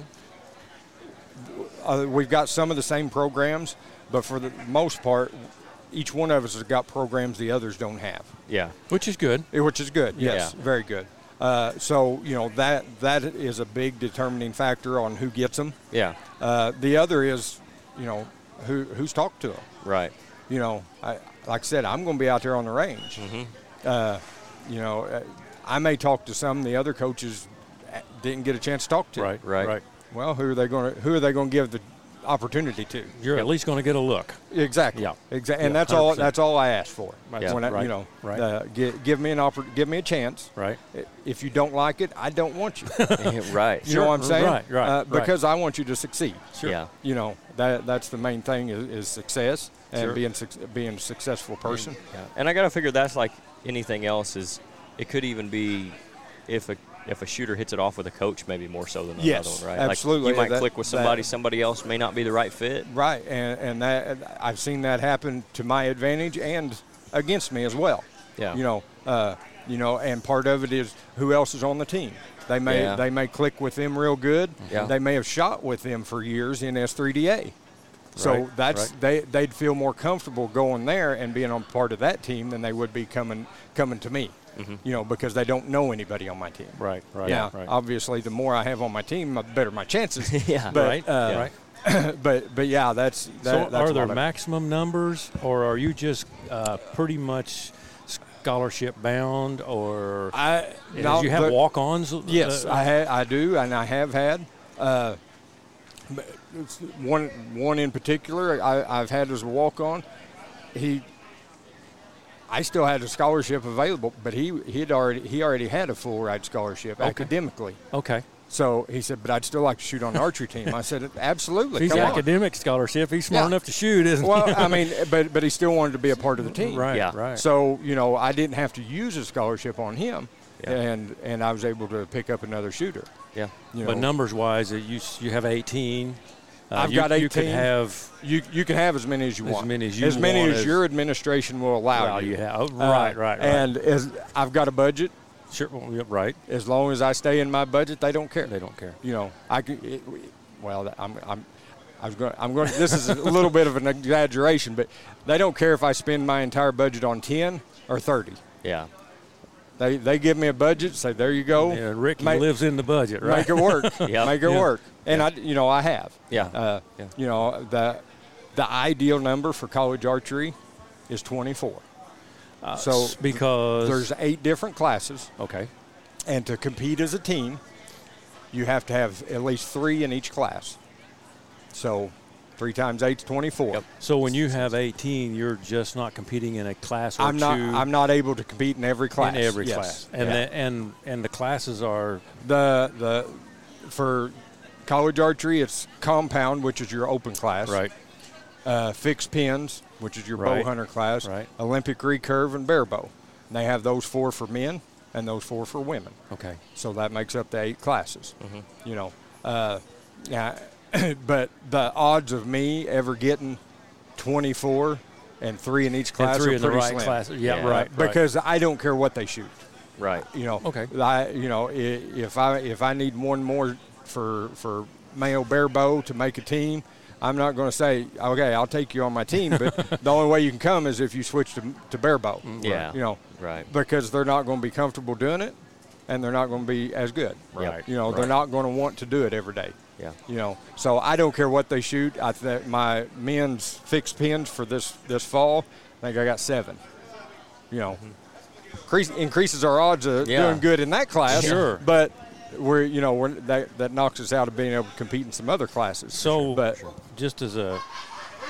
Uh, we've got some of the same programs, but for the most part, each one of us has got programs the others don't have. Yeah. Which is good. Eh, Which is good, yes, Yeah. very good. Uh, so, you know, that that is a big determining factor on who gets them. Yeah. Uh, the other is, you know, who who's talked to them. Right. You know, I, like I said, I'm going to be out there on the range. Mm-hmm. Uh, you know, uh, I may talk to some the other coaches didn't get a chance to talk to. Right, Right. right. Well, who are they going to who are they going to give the opportunity to? You're at least going to get a look. Exactly. Yeah. Exactly. Yeah, And that's one hundred all. percent. That's all I ask for. Yeah. When I, Right, you know, right. uh, give, give me an oppor- give me a chance. Right. If you don't like it, I don't want you. Right. You know what I'm saying? Right, right, Uh, right. because I want you to succeed. Sure. Yeah. You know, that that's the main thing is, is success and Sure. being suc- being a successful person. Yeah. And I got to figure that's like anything else is it could even be if a if a shooter hits it off with a coach maybe more so than Yes, another one, right? absolutely. Like you might That- click with that- somebody, somebody else may not be the right fit. Right, and and that I've seen that happen to my advantage and against me as well. Yeah. You know, uh, you know, and part of it is who else is on the team. They may Yeah. they may click with them real good. Yeah. They may have shot with them for years in S three D A. So Right, that's right. they they'd feel more comfortable going there and being on part of that team than they would be coming coming to me. Mm-hmm. You know, because they don't know anybody on my team. Right, right, Now, right. obviously, the more I have on my team, the better my chances. Yeah. But, right, uh, right. but but yeah, that's that, So that's are a there lot of- maximum numbers, or are you just uh, pretty much scholarship bound, or I do no, you have the- walk-ons? Yes, uh, I ha- I do, and I have had. Uh, but it's one one in particular I, I've had as a walk-on. He, I still had a scholarship available, but he he had already he already had a full ride scholarship Okay. academically. Okay. So he said, but I'd still like to shoot on the archery team. I said, absolutely. If he's come on. academic scholarship, he's smart Yeah. enough to shoot, isn't Well, he? I mean, but but he still wanted to be a part of the team. right, Yeah. right. So, you know, I didn't have to use a scholarship on him, Yeah. and and I was able to pick up another shooter. Yeah. You but know, numbers-wise, uh, you s- you have eighteen. Uh, I've you, got You could eighteen. have you you can have as many as you As want. many as you as many want as as- your administration will allow well, you. you have oh, Uh, right, right, right. And as I've got a budget, sure, well, yeah, right. as long as I stay in my budget, they don't care. They don't care. You know, I could. It, well, I'm I'm. I was going. I'm going. This is a little bit of an exaggeration, but they don't care if I spend my entire budget on ten or thirty. Yeah. They they give me a budget, say there you go. Yeah, Ricky Make- lives in the budget, right? Make it work. Yep. Make it Yeah. work. And I, you know, I have. Yeah. Uh, Yeah. You know, the the ideal number for college archery is twenty-four. Uh, So s- because There's eight different classes, okay, and to compete as a team, you have to have at least three in each class. So, three times eight is twenty-four. Yep. so when you have eighteen, you're just not competing in a class or I'm not. two. I'm not able to compete in every class. in every Yes. class, and Yeah. the, and and the classes are the the for college archery, it's compound, which is your open class. right. Uh, fixed pins, which is your Right. bow hunter class, Right. Olympic recurve, and bare bow. And they have those four for men and those four for women. Okay, So that makes up the eight classes. Mm-hmm. You know, uh, yeah, but the odds of me ever getting twenty-four and three in each class and three are in the pretty right slim. class. Yeah, Yeah. right, right. Because I don't care what they shoot. Right. You know, Okay. I, you know, i- if I if I need one more for for male bare bow to make a team, I'm not going to say, okay, I'll take you on my team, but the only way you can come is if you switch to, to bare bow. Yeah. You know, Right. because they're not going to be comfortable doing it, and they're not going to be as good. Right. You know, Right. they're not going to want to do it every day. Yeah. You know, so I don't care what they shoot. I th- my men's fixed pins for this this fall, I think I got seven. You know, increase, increases our odds of Yeah. doing good in that class. Sure. But we're you know we're, that that knocks us out of being able to compete in some other classes. So, but just as a,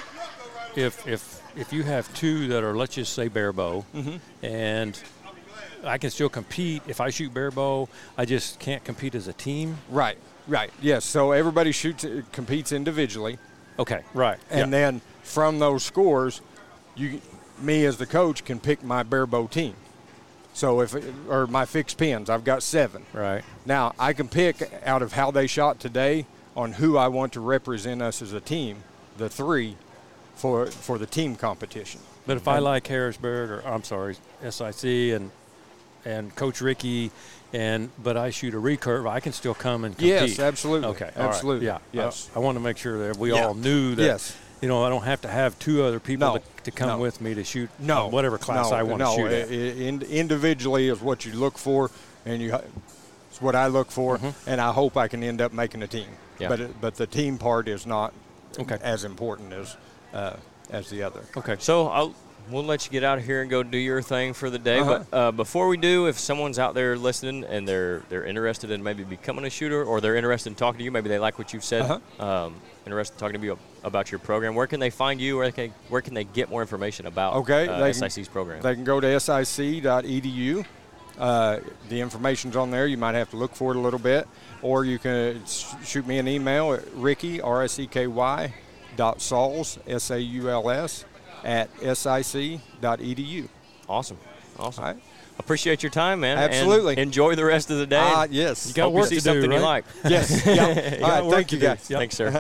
if if if you have two that are, let's just say bare bow, Mm-hmm. and I can still compete if I shoot barebow. I just can't compete as a team. Right, right. Yes, so everybody shoots, competes individually. Okay, right. And yeah. then from those scores, you, me as the coach can pick my barebow team. So if, or my fixed pins, I've got seven. Right. Now, I can pick out of how they shot today on who I want to represent us as a team, the three, for for the team competition. But if and, I like Harrisburg, or I'm sorry, S I C and and Coach Ricky, and but I shoot a recurve, I can still come and compete. Yes, absolutely. Okay, absolutely. Right. Yeah, yes. I, I want to make sure that we yeah. all knew that. Yes. You know, I don't have to have two other people no. to, to come no. with me to shoot no. whatever class no. I want no. to shoot at. In, individually is what you look for, and you it's what I look for, mm-hmm. and I hope I can end up making a team. Yeah. But it, but the team part is not okay. as important as uh, as the other. Okay. So I'll we'll let you get out of here and go do your thing for the day. Uh-huh. But uh, before we do, if someone's out there listening and they're they're interested in maybe becoming a shooter, or they're interested in talking to you, maybe they like what you've said, uh-huh. um, interested in talking to you about your program, where can they find you? Where can where can they get more information about okay, uh, S I C's program? They can go to S I C dot E D U. Uh, the information's on there. You might have to look for it a little bit, or you can sh- shoot me an email at Ricky, R S E K Y, dot Sauls, S A U L S, at S I C dot E D U. Awesome. Awesome. All right. Appreciate your time, man. Absolutely. And enjoy the rest of the day. Uh, yes. You got Hope work you see to something do, you right? like. Yes. Yeah. All right. Thank you, guys. Yep. Thanks, sir.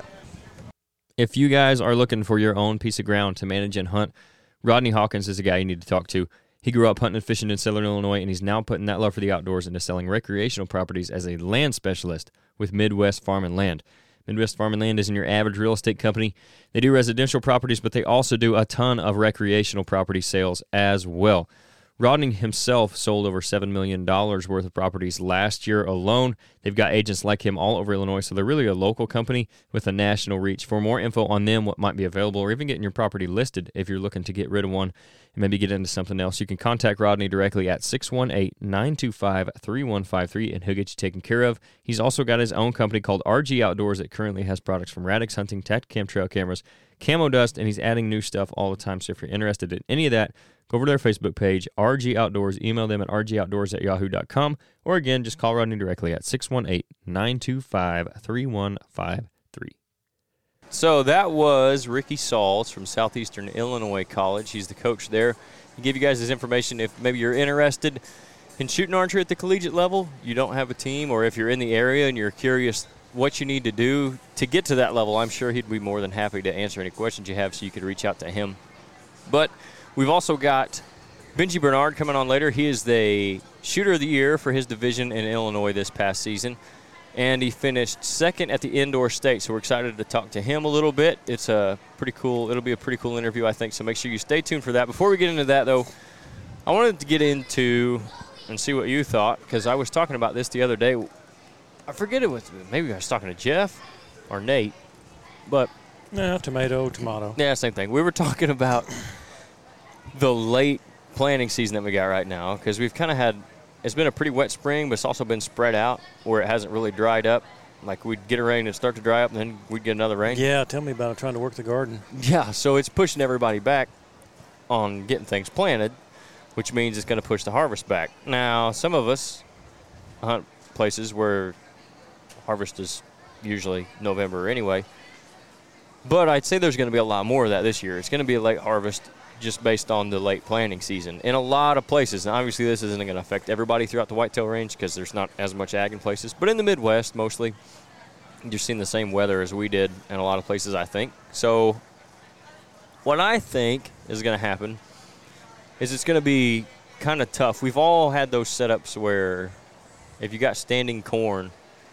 If you guys are looking for your own piece of ground to manage and hunt, Rodney Hawkins is the guy you need to talk to. He grew up hunting and fishing in Southern Illinois, and he's now putting that love for the outdoors into selling recreational properties as a land specialist with Midwest Farm and Land. Midwest Farm and Land isn't your average real estate company. They do residential properties, but they also do a ton of recreational property sales as well. Rodney himself sold over seven million dollars worth of properties last year alone. They've got agents like him all over Illinois, so they're really a local company with a national reach. For more info on them, what might be available, or even getting your property listed if you're looking to get rid of one and maybe get into something else, you can contact Rodney directly at six one eight, nine two five, three one five three, and he'll get you taken care of. He's also got his own company called R G Outdoors that currently has products from Radix Hunting, Tactacam trail cameras, Camo Dust, and he's adding new stuff all the time. So if you're interested in any of that, go over to their Facebook page, R G Outdoors. Email them at r g outdoors at yahoo dot com. Or again, just call Rodney directly at six one eight, nine two five, three one five three. So that was Ricky Sauls from Southeastern Illinois College. He's the coach there. He gave you guys this information if maybe you're interested in shooting archery at the collegiate level, you don't have a team, or if you're in the area and you're curious what you need to do to get to that level. I'm sure he'd be more than happy to answer any questions you have, so you could reach out to him. But we've also got Benji Bernard coming on later. He is the shooter of the year for his division in Illinois this past season, and he finished second at the indoor state, so we're excited to talk to him a little bit. It's a pretty cool, it'll be a pretty cool interview, I think, so make sure you stay tuned for that. Before we get into that, though, I wanted to get into and see what you thought, because I was talking about this the other day. I forget it was, maybe I was talking to Jeff or Nate, but yeah, tomato, tomato. Yeah, same thing. We were talking about the late planting season that we got right now, because we've kind of had, it's been a pretty wet spring, but it's also been spread out where it hasn't really dried up. Like we'd get a rain and start to dry up, and then we'd get another rain. Yeah, tell me about it, trying to work the garden. Yeah, so it's pushing everybody back on getting things planted, which means it's going to push the harvest back. Now, some of us hunt places where harvest is usually November anyway, but I'd say there's going to be a lot more of that this year. It's going to be a late harvest just based on the late planting season in a lot of places. And obviously this isn't going to affect everybody throughout the whitetail range because there's not as much ag in places. But in the Midwest, mostly, you're seeing the same weather as we did in a lot of places, I think. So what I think is going to happen is it's going to be kind of tough. We've all had those setups where if you got standing corn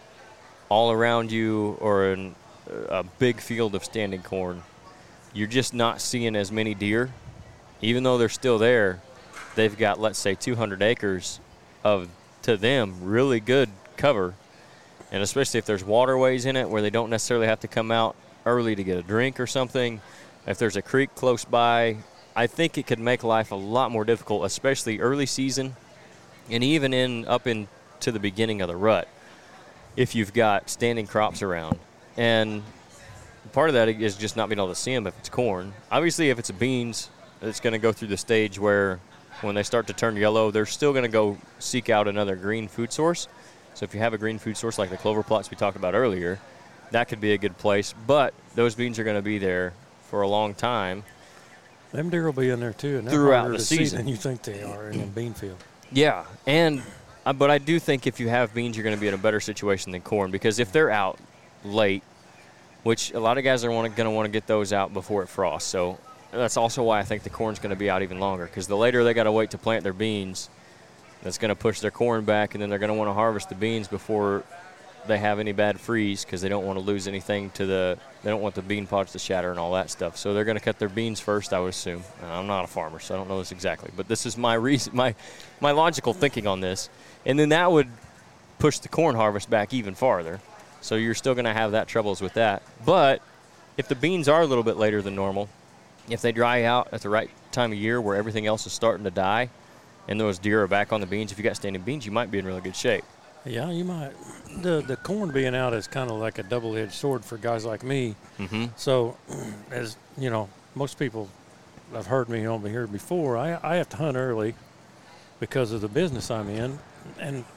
all around you, or in a big field of standing corn, you're just not seeing as many deer. Even though they're still there, they've got, let's say, two hundred acres of, to them, really good cover. And especially if there's waterways in it where they don't necessarily have to come out early to get a drink or something. If there's a creek close by, I think it could make life a lot more difficult, especially early season and even in up into the beginning of the rut, if you've got standing crops around. And part of that is just not being able to see them if it's corn. Obviously, if it's beans, it's going to go through the stage where when they start to turn yellow, they're still going to go seek out another green food source. So if you have a green food source like the clover plots we talked about earlier, that could be a good place. But those beans are going to be there for a long time. Them deer will be in there too, and they're throughout harder the to see season than you think they are in a bean field. Yeah, and uh, but I do think if you have beans, you're going to be in a better situation than corn, because if they're out late, which a lot of guys are going to want to get those out before it frosts. So that's also why I think the corn's going to be out even longer, because the later they got to wait to plant their beans, that's going to push their corn back, and then they're going to want to harvest the beans before they have any bad freeze, because they don't want to lose anything to the – they don't want the bean pods to shatter and all that stuff. So they're going to cut their beans first, I would assume. And I'm not a farmer, so I don't know this exactly. But this is my reason, my my logical thinking on this. And then that would push the corn harvest back even farther. So you're still going to have that troubles with that. But if the beans are a little bit later than normal, if they dry out at the right time of year where everything else is starting to die and those deer are back on the beans, if you got standing beans, you might be in really good shape. Yeah, you might. The the corn being out is kind of like a double-edged sword for guys like me. Mm-hmm. So, as you know, most people have heard me on here before. I I have to hunt early because of the business I'm in, and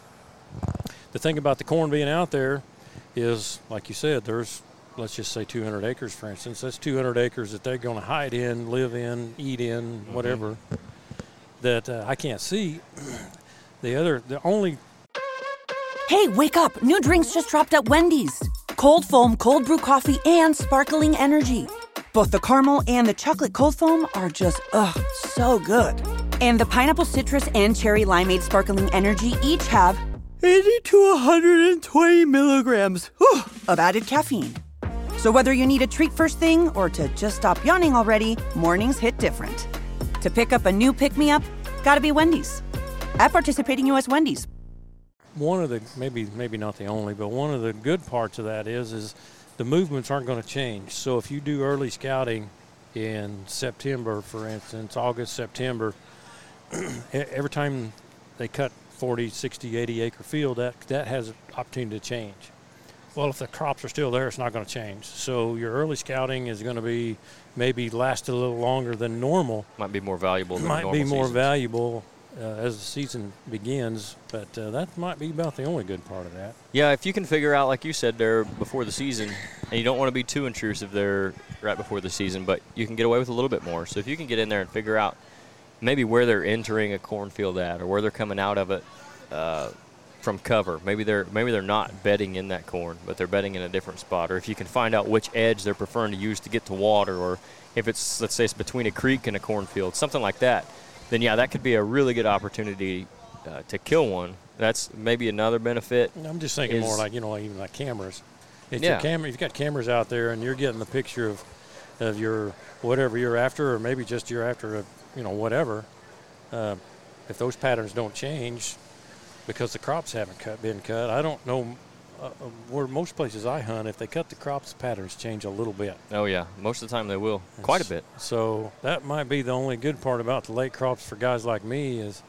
the thing about the corn being out there is, like you said, there's, let's just say two hundred acres, for instance. That's two hundred acres that they're going to hide in, live in, eat in, whatever. Mm-hmm. That uh, I can't see. The other, the only. Hey, wake up! New drinks just dropped at Wendy's. Cold foam, cold brew coffee, and sparkling energy. Both the caramel and the chocolate cold foam are just, ugh, so good. And the pineapple citrus and cherry limeade sparkling energy each have eighty to one hundred twenty milligrams whew, of added caffeine. So whether you need a treat first thing or to just stop yawning already, mornings hit different. To pick up a new pick-me-up, gotta be Wendy's. At participating U S Wendy's. One of the, maybe maybe not the only, but one of the good parts of that is is the movements aren't going to change. So if you do early scouting in September, for instance, August, September, every time they cut forty, sixty, eighty acre field, that, that has an opportunity to change. Well, if the crops are still there, it's not going to change. So your early scouting is going to be maybe last a little longer than normal. Might be more valuable than Might normal be more seasons. valuable uh, as the season begins, but uh, that might be about the only good part of that. Yeah, if you can figure out, like you said there, before the season, and you don't want to be too intrusive there right before the season, but you can get away with a little bit more. So if you can get in there and figure out maybe where they're entering a cornfield at, or where they're coming out of it uh, from cover. Maybe they're maybe they're not bedding in that corn, but they're bedding in a different spot. Or if you can find out which edge they're preferring to use to get to water, or if it's, let's say it's between a creek and a cornfield, something like that, then yeah, that could be a really good opportunity uh, to kill one. That's maybe another benefit. I'm just thinking is, more like, you know, like even like cameras. If yeah. your camera, if you've got cameras out there and you're getting the picture of, of your whatever you're after, or maybe just you're after a, you know, whatever, uh, if those patterns don't change because the crops haven't cut, been cut, I don't know uh, where most places I hunt, if they cut the crops, patterns change a little bit. Oh, yeah. Most of the time they will. Quite a bit. So that might be the only good part about the late crops for guys like me is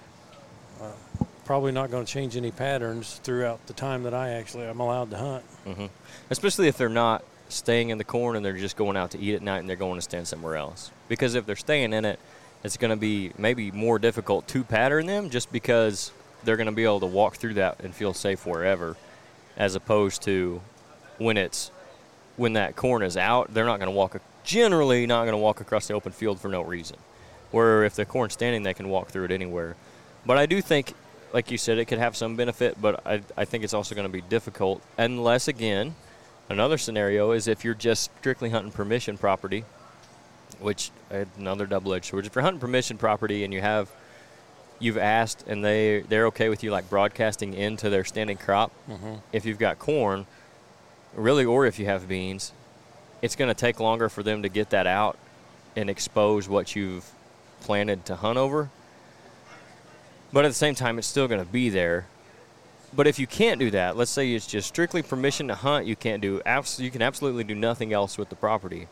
uh, probably not going to change any patterns throughout the time that I actually am allowed to hunt. Mm-hmm. Especially if they're not staying in the corn and they're just going out to eat at night and they're going to stand somewhere else. Because if they're staying in it, it's going to be maybe more difficult to pattern them just because they're going to be able to walk through that and feel safe wherever, as opposed to when it's when that corn is out, they're not going to walk, generally not going to walk across the open field for no reason. Where if the corn's standing, they can walk through it anywhere. But I do think, like you said, it could have some benefit, but I, I think it's also going to be difficult unless, again, another scenario is if you're just strictly hunting permission property, which another double-edged sword. If you're hunting permission property and you have, you've asked and they, they're okay with you like broadcasting into their standing crop, Mm-hmm. if you've got corn, really, or if you have beans, it's going to take longer for them to get that out and expose what you've planted to hunt over. But at the same time, it's still going to be there. But if you can't do that, let's say it's just strictly permission to hunt, you can't do abs- you can absolutely do nothing else with the property.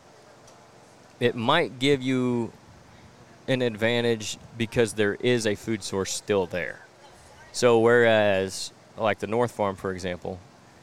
It might give you an advantage because there is a food source still there. So whereas, like the North Farm, for example,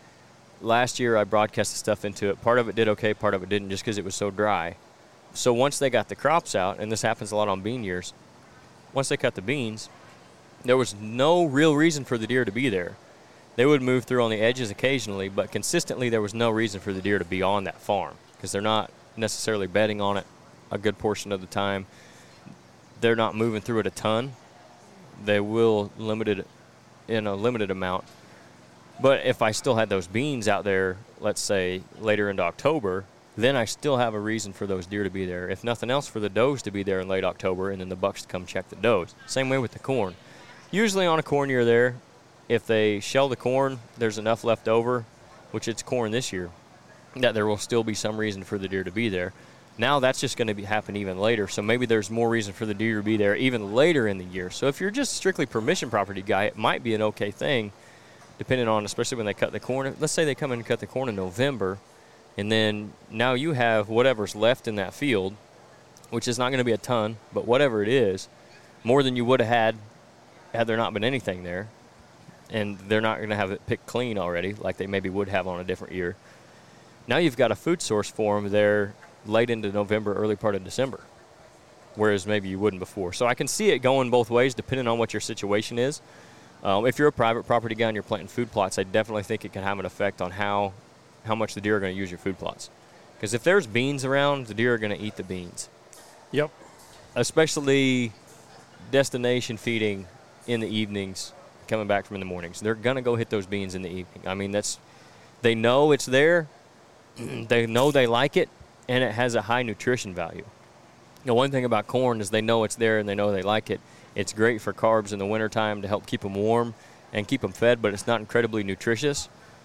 last year I broadcasted stuff into it. Part of it did okay, part of it didn't, just because it was so dry. So once they got the crops out, and this happens a lot on bean years, once they cut the beans, there was no real reason for the deer to be there. They would move through on the edges occasionally, but consistently there was no reason for the deer to be on that farm because they're not necessarily bedding on it a good portion of the time. They're not moving through it a ton. They will limit it in a limited amount. But if I still had those beans out there, let's say later into October, then I still have a reason for those deer to be there. If nothing else, for the does to be there in late October and then the bucks to come check the does. Same way with the corn. Usually on a corn year there, if they shell the corn, there's enough left over, which it's corn this year, that there will still be some reason for the deer to be there. Now that's just going to be happen even later, so maybe there's more reason for the deer to be there even later in the year. So if you're just strictly permission property guy, it might be an okay thing, depending on, especially when they cut the corn. Let's say they come in and cut the corn in November, and then now you have whatever's left in that field, which is not going to be a ton, but whatever it is, more than you would have had had there not been anything there. And they're not going to have it picked clean already like they maybe would have on a different year. Now you've got a food source for them there late into November, early part of December, whereas maybe you wouldn't before. So I can see it going both ways depending on what your situation is. Um, if you're a private property guy and you're planting food plots, I definitely think it can have an effect on how, how much the deer are going to use your food plots. Because if there's beans around, the deer are going to eat the beans. Yep. Especially destination feeding in the evenings, coming back from in the mornings. They're going to go hit those beans in the evening. I mean, that's, they know it's there. They know they like it, and it has a high nutrition value. The one thing about corn is they know it's there and they know they like it. It's great for carbs in the wintertime to help keep them warm and keep them fed, but it's not incredibly nutritious.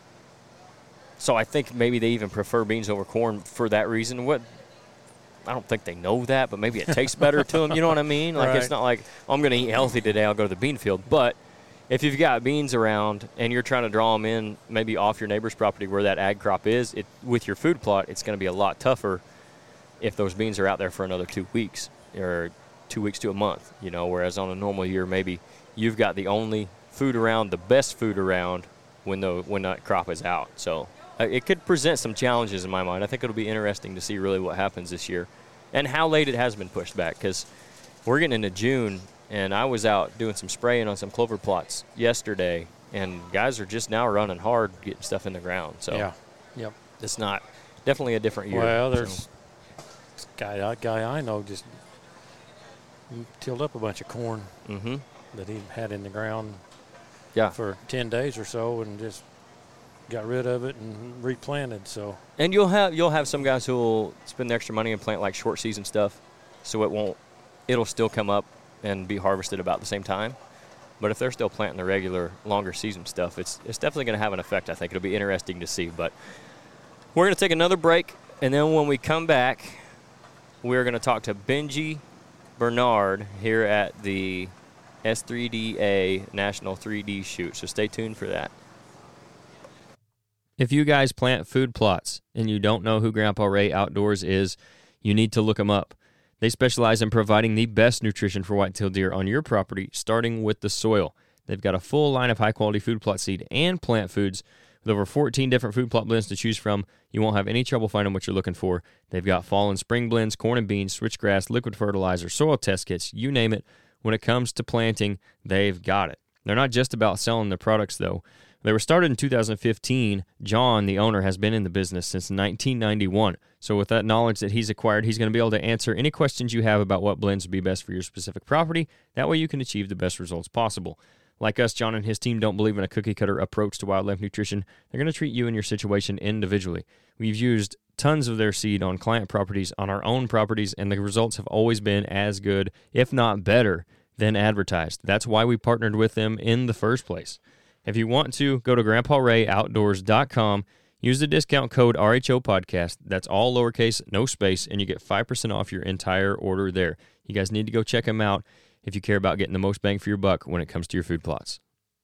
So I think maybe they even prefer beans over corn for that reason. What I don't think they know that, but maybe it tastes better to them. You know what I mean? Like Right. It's not like, oh, I'm going to eat healthy today, I'll go to the bean field. But if you've got beans around and you're trying to draw them in maybe off your neighbor's property where that ag crop is, it, with your food plot, it's going to be a lot tougher if those beans are out there for another two weeks or two weeks to a month, you know, whereas on a normal year, maybe you've got the only food around, the best food around when the when that crop is out. So uh, it could present some challenges in my mind. I think it'll be interesting to see really what happens this year and how late it has been pushed back, because we're getting into June, and I was out doing some spraying on some clover plots yesterday, and guys are just now running hard getting stuff in the ground. So Yeah. Yep. it's not definitely a different year. Well, there's So, this guy, a guy I know just tilled up a bunch of corn mhm. that he had in the ground Yeah. for ten days or so and just got rid of it and replanted. So And you'll have you'll have some guys who will spend the extra money and plant like short season stuff, so it won't it'll still come up and be harvested about the same time. But if they're still planting the regular longer season stuff, it's it's definitely going to have an effect. I think it'll be interesting to see. But we're going to take another break, and then when we come back, we're going to talk to Benji Bernard here at the S three D A National three D Shoot. So stay tuned for that. If you guys plant food plots and you don't know who Grandpa Ray Outdoors is, you need to look them up. They specialize in providing the best nutrition for white-tailed deer on your property, starting with the soil. They've got a full line of high-quality food plot seed and plant foods with over fourteen different food plot blends to choose from. You won't have any trouble finding what you're looking for. They've got fall and spring blends, corn and beans, switchgrass, liquid fertilizer, soil test kits, you name it. When it comes to planting, they've got it. They're not just about selling their products, though. They were started in two thousand fifteen. John, the owner, has been in the business since nineteen ninety-one. So with that knowledge that he's acquired, he's going to be able to answer any questions you have about what blends would be best for your specific property. That way you can achieve the best results possible. Like us, John and his team don't believe in a cookie-cutter approach to wildlife nutrition. They're going to treat you and your situation individually. We've used tons of their seed on client properties, on our own properties, and the results have always been as good, if not better, than advertised. That's why we partnered with them in the first place. If you want to, go to grandpa ray outdoors dot com, use the discount code R H O Podcast. That's all lowercase, no space, and you get five percent off your entire order there. You guys need to go check them out if you care about getting the most bang for your buck when it comes to your food plots.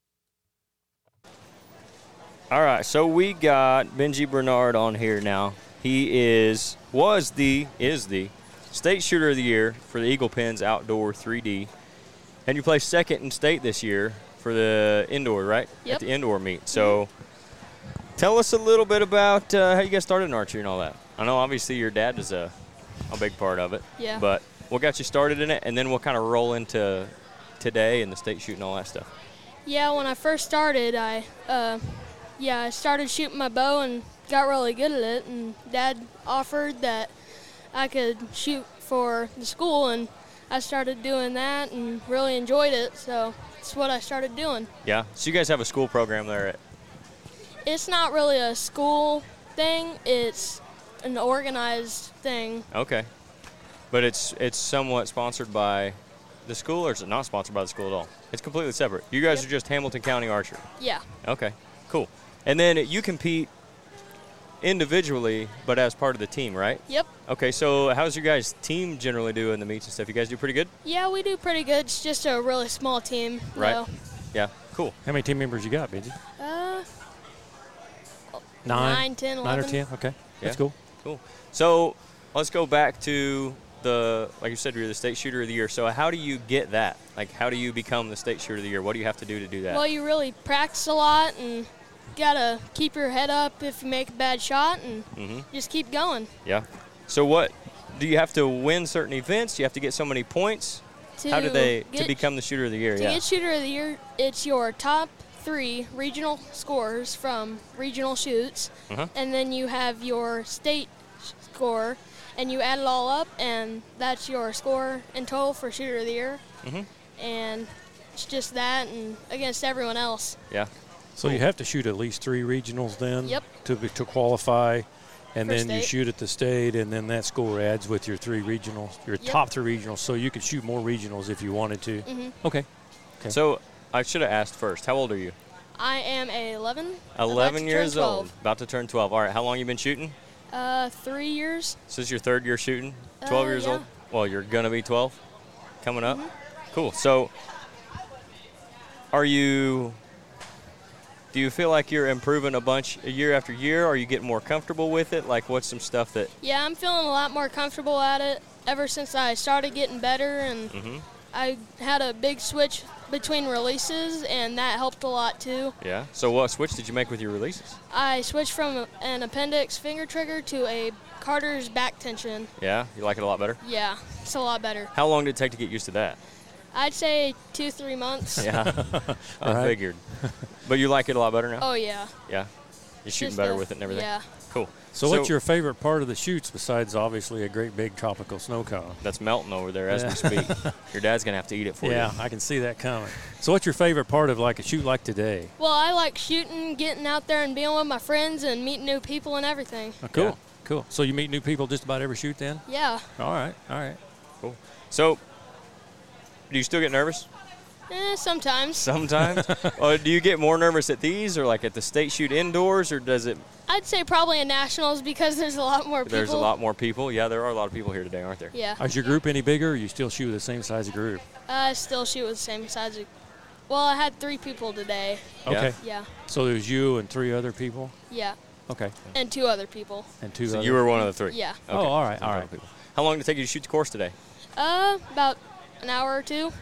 All right, so we got Benji Bernard on here now. He is, was the, is the state shooter of the year for the Eagle Pens Outdoor three D. And you placed second in state this year for the indoor, right? Yep. At the indoor meet. So tell us a little bit about uh, how you got started in archery and all that. I know obviously your dad is a, a big part of it. Yeah. But what got you started in it, and then we'll kind of roll into today and the state shoot and all that stuff. Yeah, when I first started, I, uh, yeah, I started shooting my bow and got really good at it, and Dad offered that I could shoot for the school, and I started doing that and really enjoyed it, so it's what I started doing. Yeah, so you guys have a school program there at It's not really a school thing, it's an organized thing. Okay. But it's it's somewhat sponsored by the school, or is it not sponsored by the school at all? It's completely separate. You guys Yep. are just Hamilton County Archer. Yeah. Okay, cool. And then you compete individually, but as part of the team, right? Yep. Okay, so how's your guys' team generally do in the meets and stuff? You guys do pretty good? Yeah, we do pretty good. It's just a really small team. Right. though. Yeah, cool. How many team members you got, Benji? Uh, Nine? nine, ten, Nine or eleven. ten? Okay, that's Yeah. cool. Cool. So let's go back to the, like you said, you're the state shooter of the year. So how do you get that? Like, how do you become the state shooter of the year? What do you have to do to do that? Well, you really practice a lot and gotta keep your head up if you make a bad shot and Mm-hmm. just keep going. Yeah. So what, do you have to win certain events? Do you have to get so many points? To How do they, get, to become the shooter of the year? to Yeah. get shooter of the year, it's your top three regional scores from regional shoots, Uh-huh. and then you have your state score, and you add it all up, and that's your score in total for shooter of the year. Mhm. And it's just that, and against everyone else. Yeah. So you have to shoot at least three regionals then Yep. to be, to qualify, and For then you state. shoot at the state, and then that score adds with your three regionals, your Yep. top three regionals. So you could shoot more regionals if you wanted to. Mm-hmm. Okay. Okay. So I should have asked first. How old are you? I am a eleven. about eleven to turn years twelve. old. About to turn twelve. All right. How long you been shooting? Uh, three years. So this is your third year shooting? twelve Uh, years yeah. old? Well, you're going to be twelve coming up? Mm-hmm. Cool. So are you, do you feel like you're improving a bunch year after year? Are you getting more comfortable with it? Like, what's some stuff that, Yeah, I'm feeling a lot more comfortable at it ever since I started getting better, and Mhm. I had a big switch between releases, and that helped a lot too. yeah? So what switch did you make with your releases? I switched from an appendix finger trigger to a Carter's back tension. Yeah? You like it a lot better? Yeah, it's a lot better. How long did it take to get used to that? I'd say two, three months. Yeah. I Right. figured. But you like it a lot better now? Oh, yeah. Yeah. You're shooting Just better a- with it and everything? Yeah. Cool. So, what's your favorite part of the shoots besides obviously a great big tropical snow cone? That's melting over there as Yeah. we speak. Your dad's going to have to eat it for you. Yeah, I can see that coming. So what's your favorite part of like a shoot like today? Well, I like shooting, getting out there and being with my friends and meeting new people and everything. Oh, cool, Yeah. cool. So you meet new people just about every shoot then? Yeah. All right, all right. Cool. So, do you still get nervous? Eh, sometimes. Sometimes. Or do you get more nervous at these, or like at the state shoot indoors, or does it? I'd say probably in nationals because there's a lot more people. There's a lot more people. Yeah, there are a lot of people here today, aren't there? Yeah. Is your group any bigger, or you still shoot with the same size of group? I still shoot with the same size. Of, well, I had three people today. Yeah. Okay. Yeah. So there's you and three other people? Yeah. Okay. And two other people. And two So other. you were one of the three. Yeah. Okay. Oh, all right, So all a right. couple people. How long did it take you to shoot the course today? Uh, about an hour or two.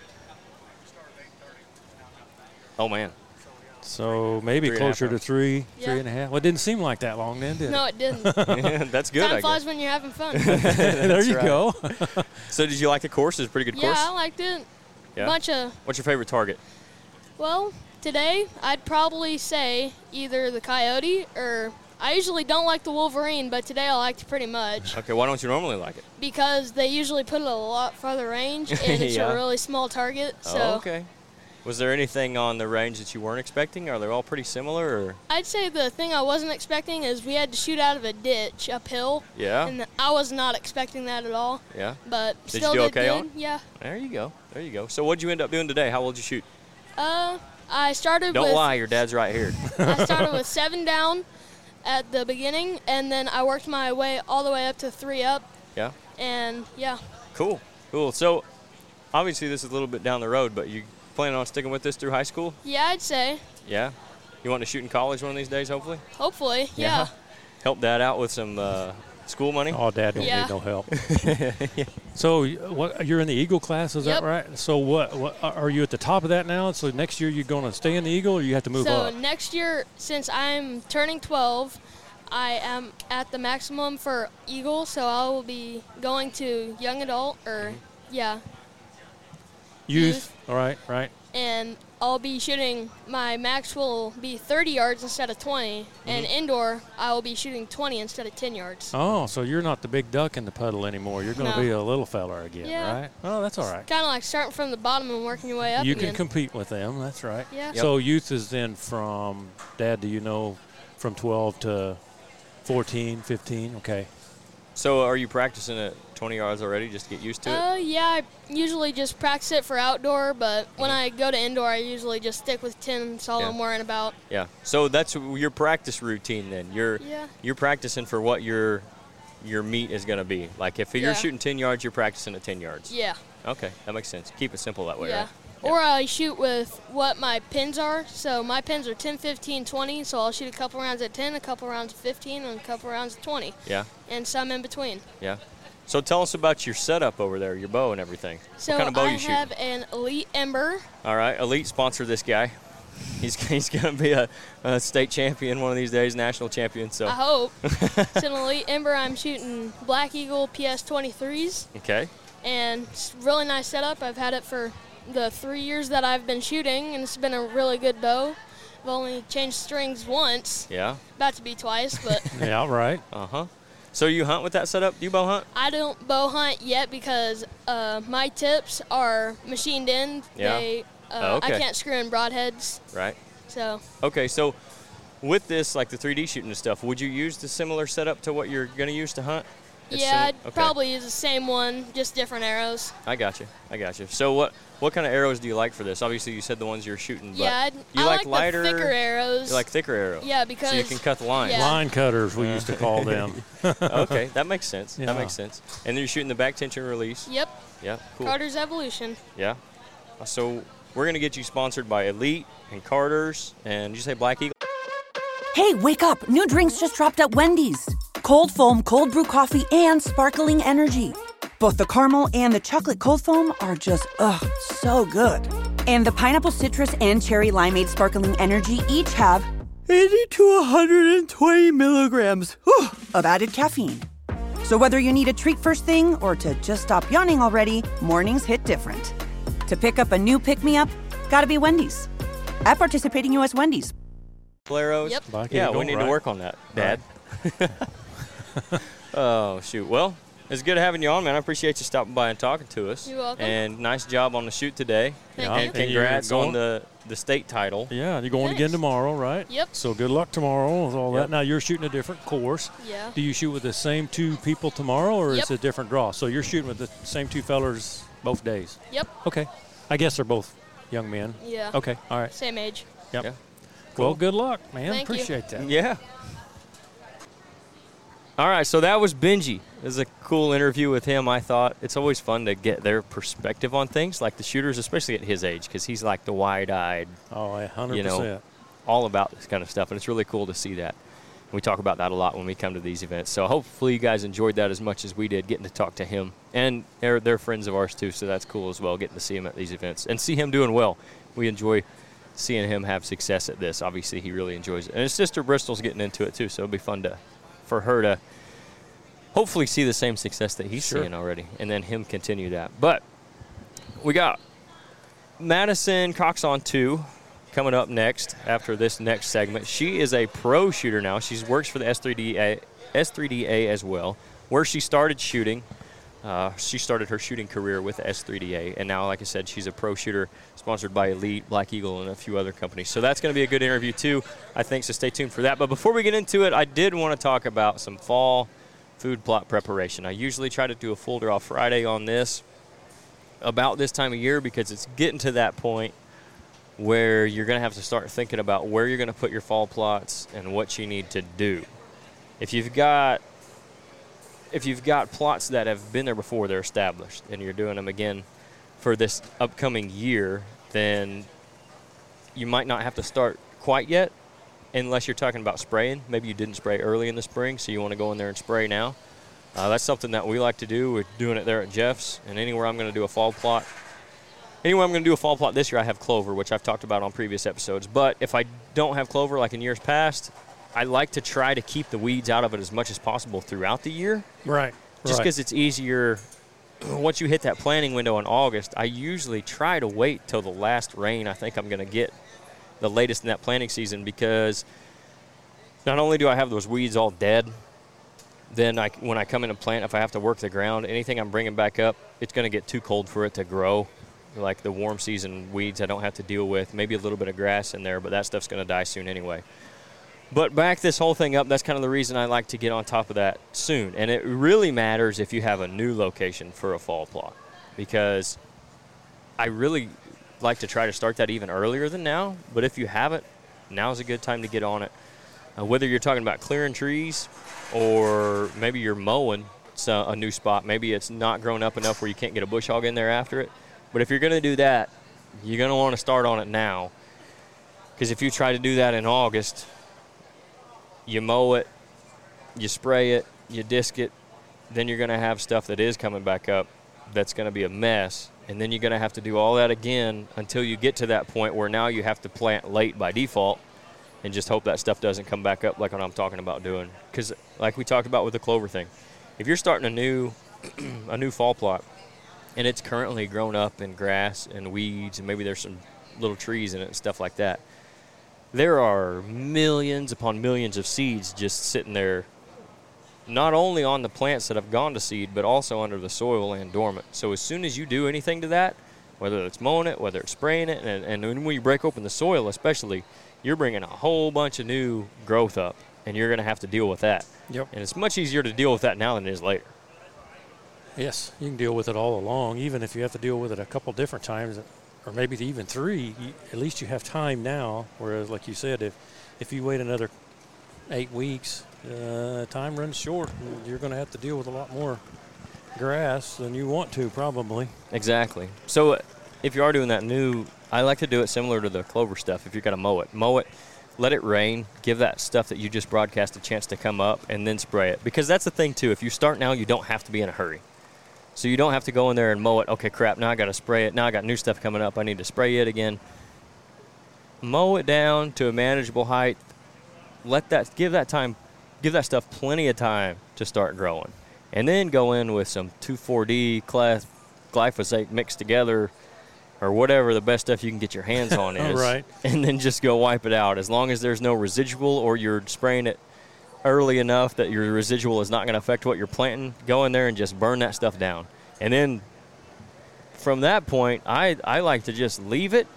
Oh man. So maybe Three and a half closer to hours. three, Yeah. three and a half. Well, it didn't seem like that long then, did No, it? it didn't. Yeah, that's good. Time I flies guess. when you're having fun. there That's you right. go. So did you like the course? It's a pretty good yeah, course. I liked it. Yeah. Bunch of, What's your favorite target? well, today I'd probably say either the coyote or I usually don't like the wolverine, but today I liked it pretty much Okay. Why don't you normally like it? because they usually put it a lot farther range and it's Yeah. a really small target. So Oh, okay. Was there anything on the range that you weren't expecting? Are they all pretty similar, or? I'd say the thing I wasn't expecting is we had to shoot out of a ditch uphill. Yeah. And I was not expecting that at all, Yeah. but Did you still do did okay good. on it? Yeah. There you go. There you go. So what'd you end up doing today? How old did you shoot? Uh, I started Don't with lie. Your dad's right here. I started with seven down at the beginning, and then I worked my way all the way up to three up, Yeah. and yeah. Cool. Cool. So obviously this is a little bit down the road, but you planning on sticking with this through high school? Yeah, I'd say. Yeah. You want to shoot in college one of these days, hopefully? Hopefully, yeah. Help dad out with some uh, school money? Oh, Dad don't Yeah. need no help. So what? You're in the Eagle class, is Yep. that right? So what? What are you at the top of that now? So next year you're going to stay in the Eagle, or you have to move so up? next year, since I'm turning twelve, I am at the maximum for Eagle, so I will be going to young adult or yeah. Youth. Youth. All right, right. And I'll be shooting, my max will be thirty yards instead of twenty, Mm-hmm. and indoor I will be shooting twenty instead of ten yards. Oh, so you're not the big duck in the puddle anymore. You're going to No. be a little fella again, Yeah. right? Oh, that's all right. Kind of like starting from the bottom and working your way up You again. can compete with them. That's right. Yeah. So youth is then from, Dad, do you know, from twelve to fourteen, fifteen? Okay. So are you practicing at twenty yards already just to get used to it? Uh, yeah, I usually just practice it for outdoor, but when I go to indoor, I usually just stick with ten. That's all Yeah. I'm worrying about. Yeah. So that's your practice routine then. You're Yeah. you're practicing for what your your meet is going to be. Like if you're Yeah. shooting ten yards, you're practicing at ten yards. Yeah. Okay, that makes sense. Keep it simple that way, Yeah. right? Or I shoot with what my pins are. So my pins are ten, fifteen, twenty. So I'll shoot a couple rounds at ten, a couple rounds at fifteen, and a couple rounds at twenty, Yeah. and some in between. Yeah. So tell us about your setup over there, your bow and everything. So what kind of bow I you shooting? have an Elite Ember. All right, Elite sponsor this guy. He's he's going to be a, a state champion one of these days, national champion. So I hope. It's an Elite Ember. I'm shooting Black Eagle P S twenty-threes, okay. and it's a really nice setup. I've had it for the three years that I've been shooting, and it's been a really good bow. I've only changed strings once, Yeah. about to be twice, but Yeah, right. Uh huh. So you hunt with that setup? Do you bow hunt? I don't bow hunt yet because uh, my tips are machined in. Yeah. They, uh, Oh, okay. I can't screw in broadheads, Right. so Okay, so with this, like the three D shooting and stuff, would you use the similar setup to what you're going to use to hunt? It's yeah, simi- I'd okay. probably use the same one, just different arrows. I got you. I got you. So what what kind of arrows do you like for this? Obviously, you said the ones you're shooting, but Yeah, I'd, you I like, like lighter, the thicker arrows. You like thicker arrows. Yeah, because so you can cut the line. Yeah. Line cutters, we used to call them. Okay, that makes sense. Yeah. That makes sense. And then you're shooting the back tension release. Yep, Yeah, cool. Carter's Evolution. Yeah. So we're gonna get you sponsored by Elite and Carter's, and did you say Black Eagle? Hey, wake up! New drinks just dropped at Wendy's. Cold foam, cold brew coffee, and sparkling energy. Both the caramel and the chocolate cold foam are just, ugh, so good. And the pineapple citrus and cherry limeade sparkling energy each have eighty to one hundred twenty milligrams whew, of added caffeine. So whether you need a treat first thing or to just stop yawning already, mornings hit different. To pick up a new pick-me-up, gotta be Wendy's. At participating U S Wendy's. Arrows. Yep. Black Yeah, Eagle, we need right. to work on that, Dad. Oh shoot. Well, it's good having you on, man. I appreciate you stopping by and talking to us. You're welcome. And nice job on the shoot today. Thank Yeah. you. And And you're congrats going- on the the state title. Yeah, you're going Thanks. again tomorrow, right? Yep. So good luck tomorrow with all Yep. that. Now you're shooting a different course. Yeah. Do you shoot with the same two people tomorrow, or Yep. is it a different draw? So you're shooting with the same two fellers both days. Yep. Okay. I guess they're both young men. Yeah. Okay. All right. Same age. Yep. Yeah. Well, good luck, man. Thank you. Appreciate that. Yeah. All right, so that was Benji. It was a cool interview with him, I thought. It's always fun to get their perspective on things, like the shooters, especially at his age, because he's like the wide-eyed, Oh, one hundred you percent. know, all about this kind of stuff, and it's really cool to see that. We talk about that a lot when we come to these events. So hopefully you guys enjoyed that as much as we did, getting to talk to him. And they're, they're friends of ours, too, so that's cool as well, getting to see him at these events and see him doing well. We enjoy seeing him have success at this. Obviously, he really enjoys it. And his sister Bristol's getting into it, too, so it'll be fun to for her to hopefully see the same success that he's Sure. seeing already, and then him continue that. But we got Madison Coxon two coming up next after this next segment. She is a pro shooter now. She works for the S three D A, S three D A as well, where she started shooting. Uh, she started her shooting career with S three D A, and now, like I said, she's a pro shooter sponsored by Elite, Black Eagle, and a few other companies. So that's going to be a good interview, too, I think, so stay tuned for that. But before we get into it, I did want to talk about some fall food plot preparation. I usually try to do a full draw Friday on this about this time of year because it's getting to that point where you're going to have to start thinking about where you're going to put your fall plots and what you need to do. If you've got if you've got plots that have been there before, they're established, and you're doing them again for this upcoming year, then you might not have to start quite yet unless you're talking about spraying. Maybe you didn't spray early in the spring, so you want to go in there and spray now. Uh, that's something that we like to do. We're doing it there at Jeff's, and anywhere I'm going to do a fall plot. Anywhere I'm going to do a fall plot this year, I have clover, which I've talked about on previous episodes. But if I don't have clover like in years past, I like to try to keep the weeds out of it as much as possible throughout the year. Right. Just right. because it's easier once you hit that planting window in August, I usually try to wait till the last rain I think I'm going to get, the latest in that planting season, because not only do I have those weeds all dead, then I, when I come in and plant, if I have to work the ground, anything I'm bringing back up, it's going to get too cold for it to grow. Like the warm season weeds I don't have to deal with, maybe a little bit of grass in there, but that stuff's going to die soon anyway. But back this whole thing up, that's kind of the reason I like to get on top of that soon. And it really matters if you have a new location for a fall plot, because I really like to try to start that even earlier than now. But if you haven't, now's a good time to get on it. Uh, whether you're talking about clearing trees or maybe you're mowing so a new spot, maybe it's not grown up enough where you can't get a bush hog in there after it. But if you're going to do that, you're going to want to start on it now, because if you try to do that in August, you mow it, you spray it, you disc it, then you're going to have stuff that is coming back up that's going to be a mess, and then you're going to have to do all that again until you get to that point where now you have to plant late by default and just hope that stuff doesn't come back up like what I'm talking about doing. Because like we talked about with the clover thing, if you're starting a new a new fall plot and it's currently grown up in grass and weeds and maybe there's some little trees in it and stuff like that, there are millions upon millions of seeds just sitting there, not only on the plants that have gone to seed, but also under the soil and dormant. So as soon as you do anything to that, whether it's mowing it, whether it's spraying it, and, and when you break open the soil especially, you're bringing a whole bunch of new growth up, and you're going to have to deal with that. Yep. And it's much easier to deal with that now than it is later. Yes, you can deal with it all along, even if you have to deal with it a couple different times, or maybe even three. You, at least you have time now, whereas, like you said, if, if you wait another eight weeks, uh, time runs short, and you're going to have to deal with a lot more grass than you want to, probably. Exactly. So if you are doing that new, I like to do it similar to the clover stuff. If you're going to mow it, mow it, let it rain, give that stuff that you just broadcast a chance to come up, and then spray it. Because that's the thing, too. If you start now, you don't have to be in a hurry. So you don't have to go in there and mow it. Okay, crap, now I got to spray it. Now I got new stuff coming up. I need to spray it again. Mow it down to a manageable height. Let that, give that time, give that stuff plenty of time to start growing. And then go in with some two four D glyphosate mixed together, or whatever the best stuff you can get your hands on is. Right. And then just go wipe it out. As long as there's no residual, or you're spraying it early enough that your residual is not going to affect what you're planting, go in there and just burn that stuff down. And then from that point, I, I like to just leave it.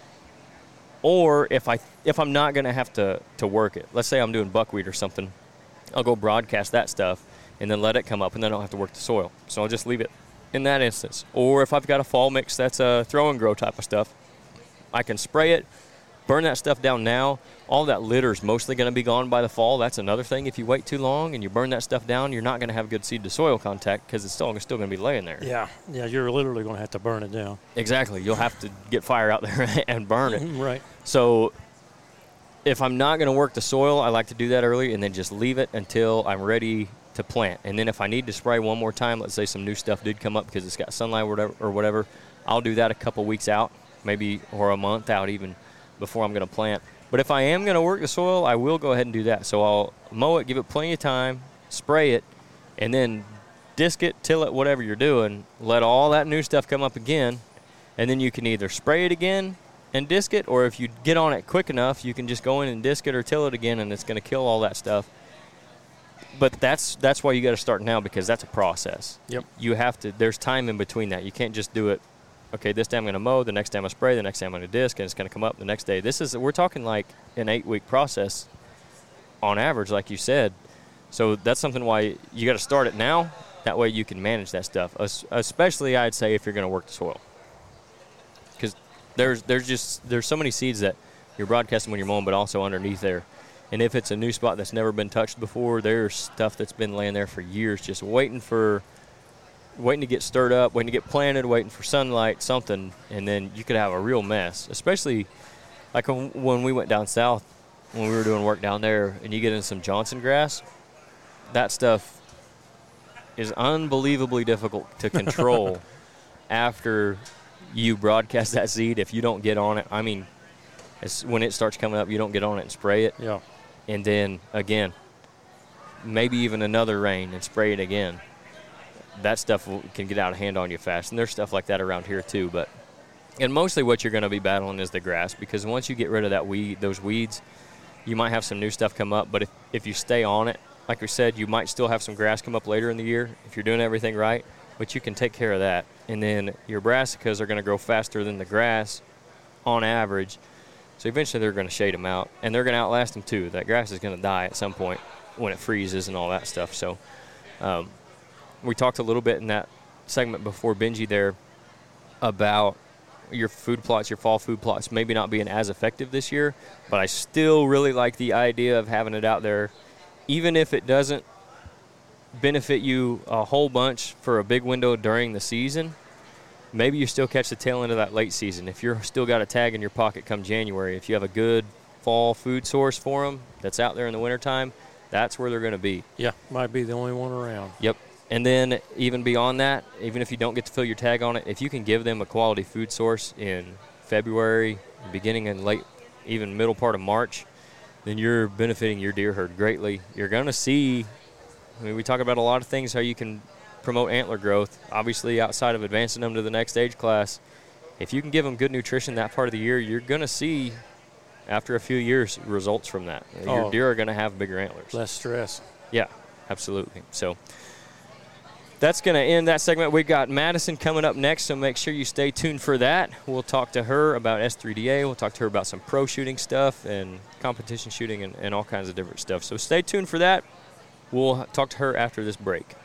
Or if, I, if I'm not going to have to to work it, let's say I'm doing buckwheat or something, I'll go broadcast that stuff and then let it come up, and then I don't have to work the soil. So I'll just leave it in that instance. Or if I've got a fall mix that's a throw and grow type of stuff, I can spray it, burn that stuff down now. All that litter is mostly going to be gone by the fall. That's another thing. If you wait too long and you burn that stuff down, you're not going to have good seed to soil contact, because it's still, still going to be laying there. Yeah, yeah, you're literally going to have to burn it down. Exactly. You'll have to get fire out there and burn it. Right. So if I'm not going to work the soil, I like to do that early and then just leave it until I'm ready to plant. And then if I need to spray one more time, let's say some new stuff did come up because it's got sunlight or whatever, or whatever, I'll do that a couple weeks out, maybe, or a month out even, before I'm going to plant. But if I am going to work the soil, I will go ahead and do that. So I'll mow it, give it plenty of time, spray it, and then disc it, till it, whatever you're doing. Let all that new stuff come up again, and then you can either spray it again and disc it, or if you get on it quick enough, you can just go in and disc it or till it again, and it's going to kill all that stuff. But that's that's why you got to start now, because that's a process. Yep. You have to. There's time in between that. You can't just do it. Okay, this day I'm going to mow, the next day I'm going to spray, the next day I'm going to disc, and it's going to come up the next day. This is, we're talking like an eight-week process on average, like you said. So that's something why you got to start it now. That way you can manage that stuff, especially I'd say if you're going to work the soil. Because there's there's just there's so many seeds that you're broadcasting when you're mowing, but also underneath there. And if it's a new spot that's never been touched before, there's stuff that's been laying there for years, just waiting for, waiting to get stirred up, waiting to get planted, waiting for sunlight, something, and then you could have a real mess. Especially like when we went down south, when we were doing work down there, and you get in some Johnson grass, that stuff is unbelievably difficult to control after you broadcast that seed. If you don't get on it, I mean, it's, when it starts coming up, you don't get on it and spray it. Yeah. And then, again, maybe even another rain and spray it again. that stuff will, can get out of hand on you fast. And there's stuff like that around here too. But and mostly what you're going to be battling is the grass, because once you get rid of that weed, those weeds, you might have some new stuff come up. But if, if you stay on it, like we said, you might still have some grass come up later in the year if you're doing everything right. But you can take care of that. And then your brassicas are going to grow faster than the grass on average. So eventually they're going to shade them out. And they're going to outlast them too. That grass is going to die at some point when it freezes and all that stuff. So um, we talked a little bit in that segment before Benji there about your food plots, your fall food plots maybe not being as effective this year. But I still really like the idea of having it out there, even if it doesn't benefit you a whole bunch for a big window during the season. Maybe you still catch the tail end of that late season. If you're still got a tag in your pocket come January, if you have a good fall food source for them that's out there in the wintertime, that's where they're going to be. Yeah, might be the only one around. Yep. And then even beyond that, even if you don't get to fill your tag on it, if you can give them a quality food source in February, beginning and late, even middle part of March, then you're benefiting your deer herd greatly. You're going to see, I mean, we talk about a lot of things, how you can promote antler growth, obviously outside of advancing them to the next age class. If you can give them good nutrition that part of the year, you're going to see, after a few years, results from that. Oh, your deer are going to have bigger antlers. Less stress. Yeah, absolutely. So that's going to end that segment. We got Madison coming up next, so make sure you stay tuned for that. We'll talk to her about S three D A. We'll talk to her about some pro shooting stuff and competition shooting and, and all kinds of different stuff. So stay tuned for that. We'll talk to her after this break.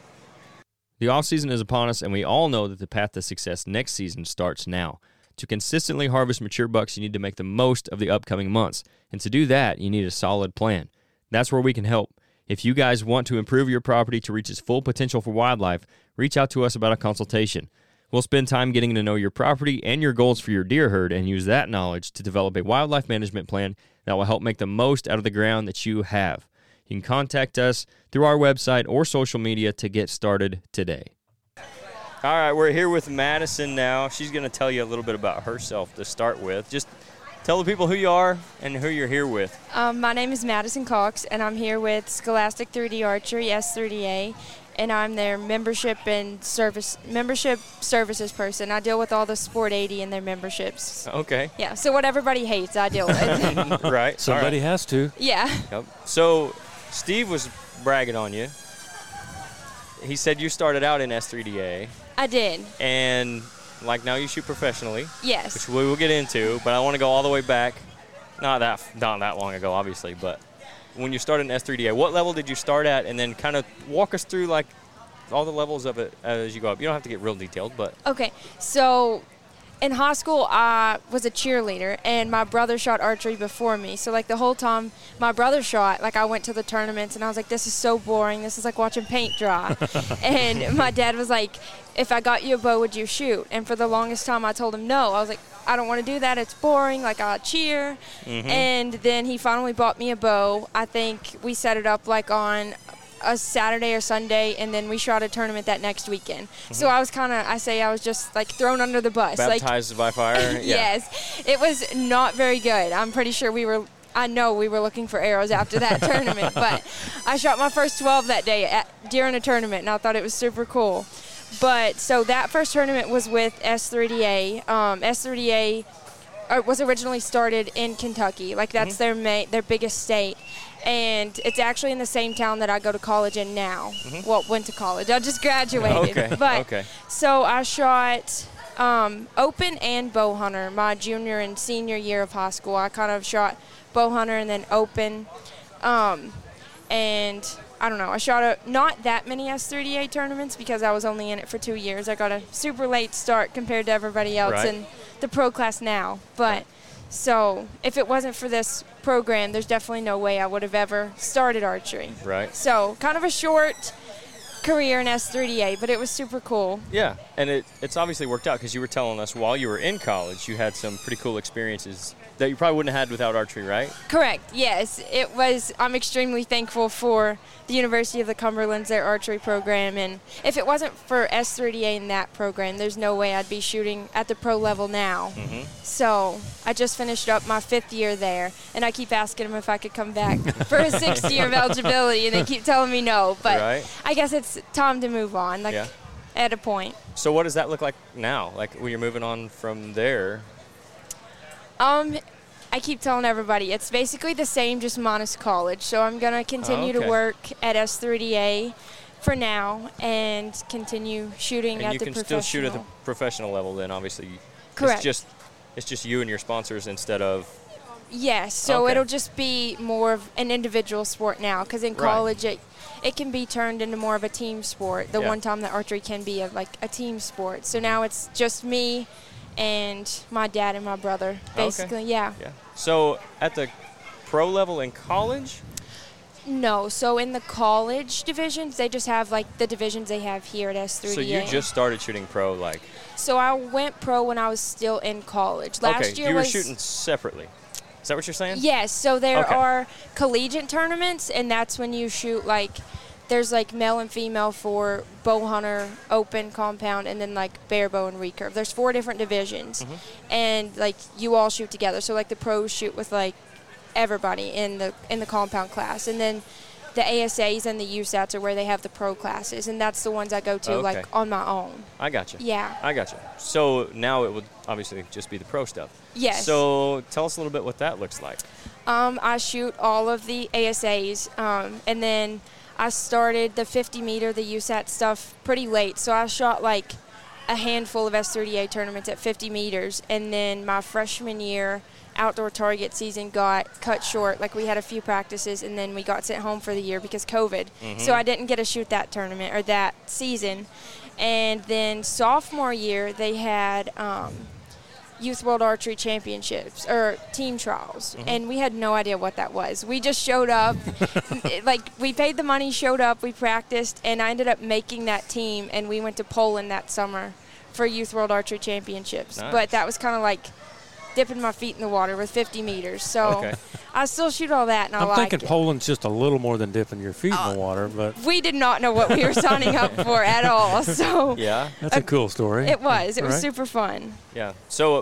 The offseason is upon us, and we all know that the path to success next season starts now. To consistently harvest mature bucks, you need to make the most of the upcoming months. And to do that, you need a solid plan. That's where we can help. If you guys want to improve your property to reach its full potential for wildlife, reach out to us about a consultation. We'll spend time getting to know your property and your goals for your deer herd and use that knowledge to develop a wildlife management plan that will help make the most out of the ground that you have. You can contact us through our website or social media to get started today. All right, we're here with Madison now. She's going to tell you a little bit about herself to start with. Just tell the people who you are and who you're here with. Um, my name is Madison Cox, and I'm here with Scholastic three D Archery, S three D A, and I'm their membership and service membership services person. I deal with all the Sport eighty and their memberships. Okay. Yeah, so what everybody hates, I deal with. Right. Somebody right. has to. Yeah. Yep. So Steve was bragging on you. He said you started out in S three D A. I did. And, like, now you shoot professionally. Yes. Which we will get into, but I want to go all the way back. Not that not that long ago, obviously, but when you started in S three D A, what level did you start at? And then kind of walk us through, like, all the levels of it as you go up. You don't have to get real detailed, but. Okay, so in high school, I was a cheerleader, and my brother shot archery before me. So, like, the whole time my brother shot, like, I went to the tournaments, and I was like, this is so boring. This is like watching paint dry. And my dad was like, if I got you a bow, would you shoot? And for the longest time, I told him no. I was like, I don't want to do that. It's boring. Like, I cheer. Mm-hmm. And then he finally bought me a bow. I think we set it up, like, on a Saturday or Sunday, and then we shot a tournament that next weekend. Mm-hmm. So I was kind of, I say I was just, like, thrown under the bus. Baptized like, by fire? Yeah. Yes. It was not very good. I'm pretty sure we were, I know we were looking for arrows after that tournament, but I shot my first twelve that day at, during a tournament, and I thought it was super cool. But so that first tournament was with S three D A. Um, S three D A was originally started in Kentucky. Like, that's mm-hmm. their ma- their biggest state. And it's actually in the same town that I go to college in now. Mm-hmm. Well, went to college. I just graduated. Okay. But, okay. So I shot um, open and bow hunter my junior and senior year of high school. I kind of shot bow hunter and then open. Um, and I don't know. I shot a, not that many S three D A tournaments because I was only in it for two years. I got a super late start compared to everybody else right. in the pro class now. But so if it wasn't for this program, there's definitely no way I would have ever started archery. Right. So kind of a short career in S three D A, but it was super cool. Yeah, and it, it's obviously worked out because you were telling us while you were in college, you had some pretty cool experiences that you probably wouldn't have had without archery, right? Correct. Yes, it was. I'm extremely thankful for the University of the Cumberlands, their archery program, and if it wasn't for S thirty A in that program, there's no way I'd be shooting at the pro level now. Mm-hmm. So I just finished up my fifth year there, and I keep asking them if I could come back for a sixth year of eligibility, and they keep telling me no. But right. I guess it's time to move on. Like yeah. at a point. So what does that look like now? Like when you're moving on from there? Um, I keep telling everybody it's basically the same, just minus college. So I'm gonna continue oh, okay. to work at S thirty A for now and continue shooting and at you the can professional. still shoot at the professional level. Then obviously, correct. It's just it's just you and your sponsors instead of. Yes. So okay. it'll just be more of an individual sport now, because in right. college it it can be turned into more of a team sport. The yeah. one time that archery can be a, like a team sport. So now it's just me and my dad and my brother, basically. Okay. Yeah. Yeah. So at the pro level in college? No. So in the college divisions, they just have like the divisions they have here at S thirty A. So you just started shooting pro, like? So I went pro when I was still in college. Last okay. year you were was shooting separately. Is that what you're saying? Yes. So there okay. are collegiate tournaments, and that's when you shoot like. There's like male and female for bow hunter, open, compound, and then like bare bow and recurve. There's four different divisions, mm-hmm. and like you all shoot together. So like the pros shoot with like everybody in the in the compound class, and then the A S As and the U SATs are where they have the pro classes, and that's the ones I go to okay. like on my own. I got you. Yeah. I got you. So now it would obviously just be the pro stuff. Yes. So tell us a little bit what that looks like. Um, I shoot all of the A S As, um, and then I started the fifty meter, the U SAT stuff pretty late. So I shot like a handful of S thirty A tournaments at fifty meters. And then my freshman year outdoor target season got cut short. Like we had a few practices and then we got sent home for the year because COVID. Mm-hmm. So I didn't get to shoot that tournament or that season. And then sophomore year they had um, Youth World Archery Championships or team trials, mm-hmm. and we had no idea what that was. We just showed up, like we paid the money, showed up, we practiced, and I ended up making that team, and we went to Poland that summer for Youth World Archery Championships. Nice. But that was kind of like dipping my feet in the water with fifty meters. So okay. I still shoot all that, and I I'm like thinking it. Poland's just a little more than dipping your feet uh, in the water, but we did not know what we were signing up for at all. So yeah, that's a cool story. It was. It was right? super fun. Yeah. So uh,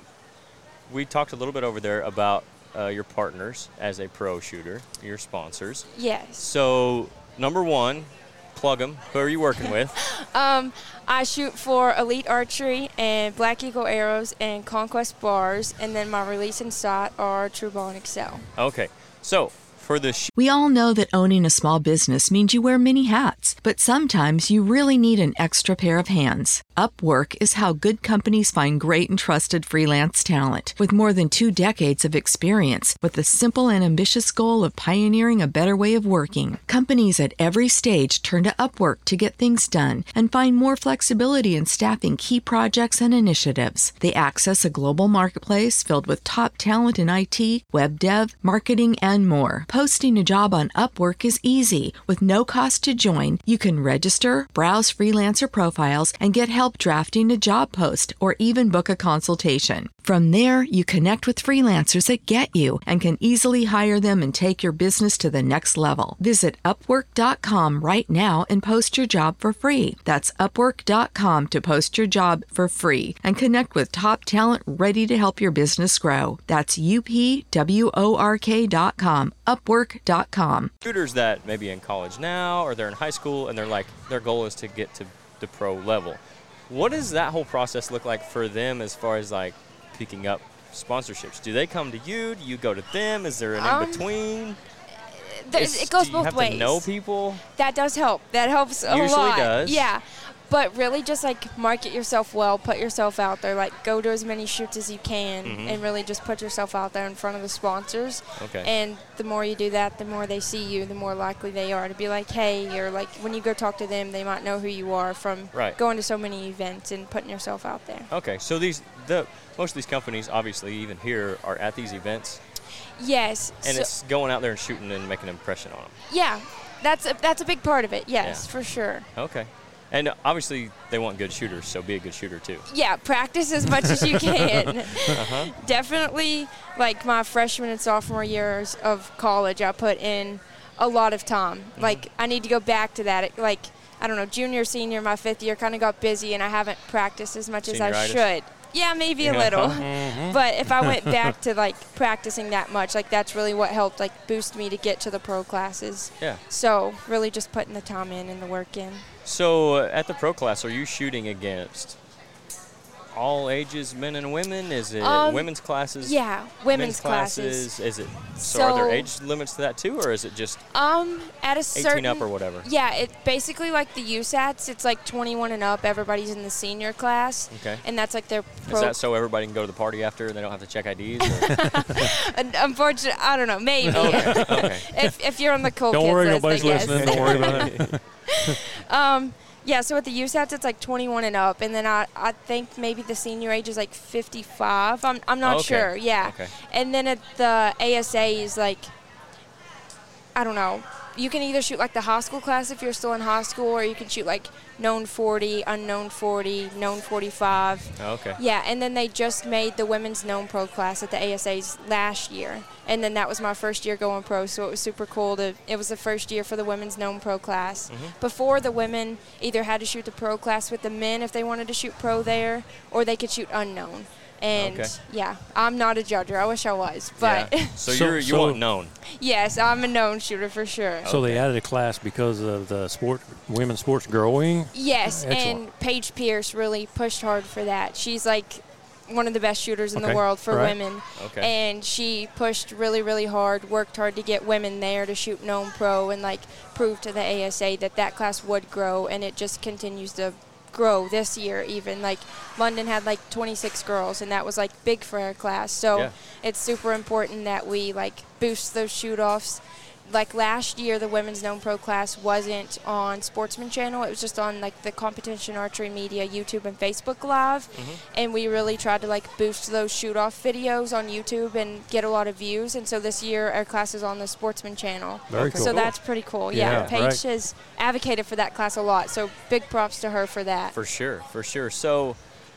we talked a little bit over there about uh, your partners as a pro shooter, your sponsors. Yes. So number one, plug them. Who are you working with? um, I shoot for Elite Archery and Black Eagle Arrows and Conquest Bars, and then my release and sight are True Ball and Excel. Okay. So for the sh- We all know that owning a small business means you wear many hats, but sometimes you really need an extra pair of hands. Upwork is how good companies find great and trusted freelance talent. With more than two decades of experience, with the simple and ambitious goal of pioneering a better way of working, companies at every stage turn to Upwork to get things done and find more flexibility in staffing key projects and initiatives. They access a global marketplace filled with top talent in I T, web dev, marketing, and more. Posting a job on Upwork is easy. With no cost to join, you can register, browse freelancer profiles, and get help drafting a job post or even book a consultation. From there, you connect with freelancers that get you and can easily hire them and take your business to the next level. Visit Upwork dot com right now and post your job for free. That's Upwork dot com to post your job for free and connect with top talent ready to help your business grow. That's U P W O R K dot com. Upwork dot com. Shooters that maybe in college now or they're in high school and they're like, their goal is to get to the pro level. What does that whole process look like for them as far as like picking up sponsorships? Do they come to you? Do you go to them? Is there an um, in-between? It goes do you both have ways. To know people? That does help. That helps a Usually lot. does. Yeah. But really just, like, market yourself well, put yourself out there. Like, go to as many shoots as you can mm-hmm. and really just put yourself out there in front of the sponsors. Okay. And the more you do that, the more they see you, the more likely they are to be like, hey, or, like, when you go talk to them, they might know who you are from right. going to so many events and putting yourself out there. Okay. So these the most of these companies, obviously, even here, are at these events? Yes. And so, it's going out there and shooting and making an impression on them? Yeah. That's a, that's a big part of it, yes, yeah. for sure. Okay. And obviously, they want good shooters, so be a good shooter too. Yeah, practice as much as you can. Uh-huh. Definitely, like my freshman and sophomore years of college, I put in a lot of time. Mm-hmm. Like, I need to go back to that. It, like, I don't know, junior, senior, my fifth year kind of got busy, and I haven't practiced as much as I Senioritis? should. Yeah, maybe a little. Mm-hmm. But if I went back to, like, practicing that much, like, that's really what helped, like, boost me to get to the pro classes. Yeah. So, really just putting the time in and the work in. So uh, at the pro class, are you shooting against all ages, men and women? Is it Um, women's classes? Yeah, women's men's classes. Is it? So, are there So- age limits to that too, or is it just Um, at a certain eighteen up or whatever? Yeah, it basically like the U S A Ts. It's like twenty-one and up. Everybody's in the senior class. Okay. And that's like their pro. Is that so everybody can go to the party after and they don't have to check I Ds? Or? Unfortunately, I don't know. Maybe. Okay, okay. if if you're on the cool Don't kids worry, list, nobody's I guess. listening. Don't worry about it. um, yeah. So at the U S A Ts, it's like twenty-one and up, and then I I think maybe the senior age is like fifty-five. I'm I'm not Okay. sure. Yeah. Okay. And then at the A S A is like, I don't know. You can either shoot like the high school class if you're still in high school, or you can shoot like known forty, unknown forty, known forty-five. Okay. Yeah, and then they just made the women's known pro class at the A S As last year. And then that was my first year going pro, so it was super cool. To, it was the first year for the women's known pro class. Mhm. Before, the women either had to shoot the pro class with the men if they wanted to shoot pro there, or they could shoot unknown. And, Okay. yeah, I'm not a judger. I wish I was. But, Yeah. So, So- you're you so- want known. yes, I'm a known shooter for sure. So they added a class because of the sport, women's sports growing. Yes, Excellent. and Paige Pierce really pushed hard for that. She's like one of the best shooters in Okay, the world for right. women. Okay. And she pushed really, really hard, worked hard to get women there to shoot known pro and like prove to the A S A that that class would grow, and it just continues to grow this year even. Like London had like twenty-six girls, and that was like big for our class. So Yeah. it's super important that we like boost those shoot-offs. Like last year, the women's known pro class wasn't on Sportsman Channel. It was just on like the Competition Archery Media YouTube and Facebook Live. Mm-hmm. And we really tried to like boost those shoot-off videos on YouTube and get a lot of views. And so this year, our class is on the Sportsman Channel. Very cool. So that's pretty cool. Yeah, Yeah, Paige right. has advocated for that class a lot. So big props to her for that. For sure, for sure. So,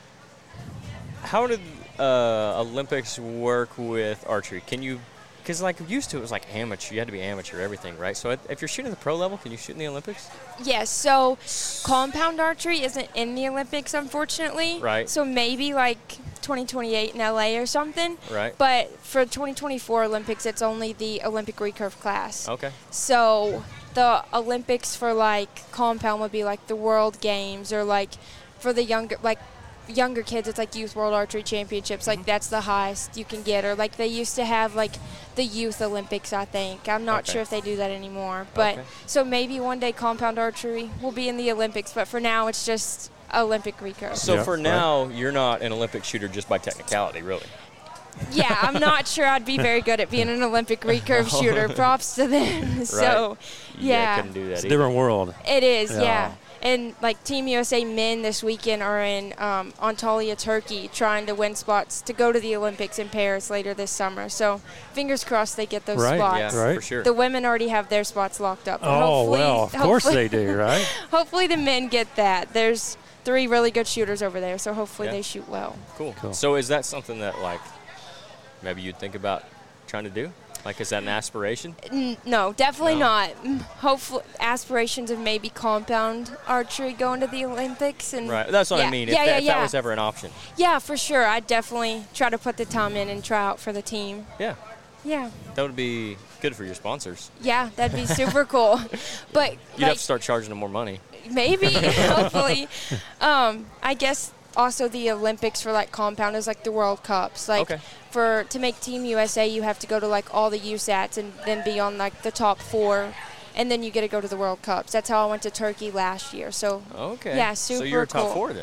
how did uh, Olympics work with archery? Can you, because like used to it was like amateur, you had to be amateur, everything, right? So if you're shooting at the pro level, can you shoot in the Olympics? Yes, so compound archery isn't in the Olympics, unfortunately. Right. So maybe like twenty twenty-eight in L A or something. Right. But for twenty twenty-four Olympics, it's only the Olympic recurve class. Okay. So the Olympics for like compound would be like the World Games, or like for the younger like younger kids, it's like Youth World Archery Championships. Like that's the highest you can get. Or like they used to have like the Youth Olympics, I think. I'm not Okay. sure if they do that anymore. But Okay. so maybe one day compound archery will be in the Olympics. But for now, it's just Olympic recurve. So Yeah, for right. now, you're not an Olympic shooter just by technicality, really. Yeah, I'm not sure I'd be very good at being an Olympic recurve shooter. Props to them. So, Yeah, yeah, couldn't do that It's a either. different world. it is. Yeah. Yeah. And like Team U S A men this weekend are in um, Antalya, Turkey, trying to win spots to go to the Olympics in Paris later this summer. So fingers crossed they get those Right, spots. Yeah, Right. for sure. The women already have their spots locked up. but Oh, hopefully- well, of course hopefully- they do, right? Hopefully the men get that. There's three really good shooters over there, so hopefully Yeah. they shoot well. Cool. Cool. So is that something that like maybe you'd think about trying to do? Like, is that an aspiration? N- no, definitely No? not. Mm, Hopefully, aspirations of maybe compound archery going to the Olympics and Right. That's what yeah. I mean. Yeah, if, that, yeah, if yeah. that was ever an option. Yeah, for sure. I'd definitely try to put the time in and try out for the team. Yeah. Yeah, That would be good for your sponsors. yeah, that'd be super cool. But You'd like, have to start charging them more money. maybe, hopefully, um, I guess also the Olympics for like compound is like the World Cups. Like Okay. for to make Team U S A, you have to go to like all the U S A Ts and then be on like the top four, and then you get to go to the World Cups. That's how I went to Turkey last year. So Okay. Yeah, So super you're a top cool. four then.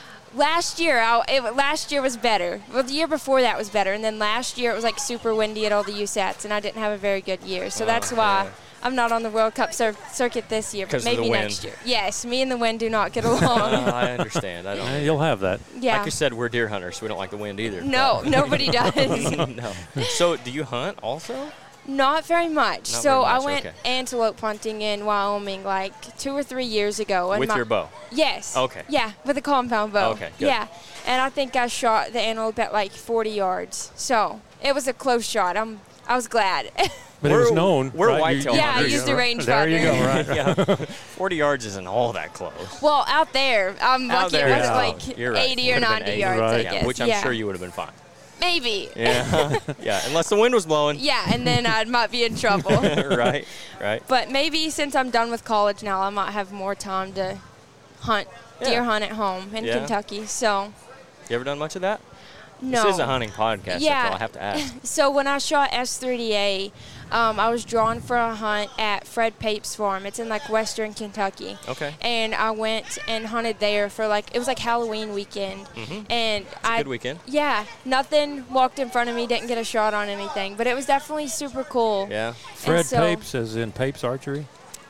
last year, I, it, last year was better. Well, the year before that was better, and then last year it was like super windy at all the U S A Ts, and I didn't have a very good year. So Oh, that's why yeah. I'm not on the World Cup cir- circuit this year, but 'Cause of the maybe wind. next year. Yes, me and the wind do not get Uh, along. I understand. I don't. Eh, you'll have that. yeah. Like you said, we're deer hunters, so we don't like the wind either. No, nobody does. no. So, do you hunt also? Not very much. Not so very much, I went okay. antelope hunting in Wyoming like two or three years ago. And With my, your bow? Yes. Okay. Yeah, with a compound bow. Okay, good. Yeah, and I think I shot the antelope at like forty yards. So it was a close shot. I'm. I was glad. But it was known. We're right? whitetail You- Yeah, I hunters. used the rangefinder. There you go, right. yeah. forty yards isn't all that close. Well, out there, I'm Out lucky there, it was yeah. like You're right. eighty or Would've been ninety eighty. yards, Right. I Yeah, guess. which I'm yeah. sure you would have been fine. Maybe. Yeah. yeah, unless the wind was blowing. Yeah, and then I might be in trouble. right, right. But maybe since I'm done with college now, I might have more time to hunt, Yeah. deer hunt at home in Yeah. Kentucky. So, You ever done much of that? no. This is a hunting podcast, Yeah. so I have to ask. So when I shot S three D A, um, I was drawn for a hunt at Fred Pape's farm. It's in like western Kentucky. Okay. And I went and hunted there for like, it was like Halloween weekend. Mhm. And It's a I good weekend. Yeah, nothing walked in front of me, didn't get a shot on anything, but it was definitely super cool. Yeah. Fred so- Papes, as in Papes Archery?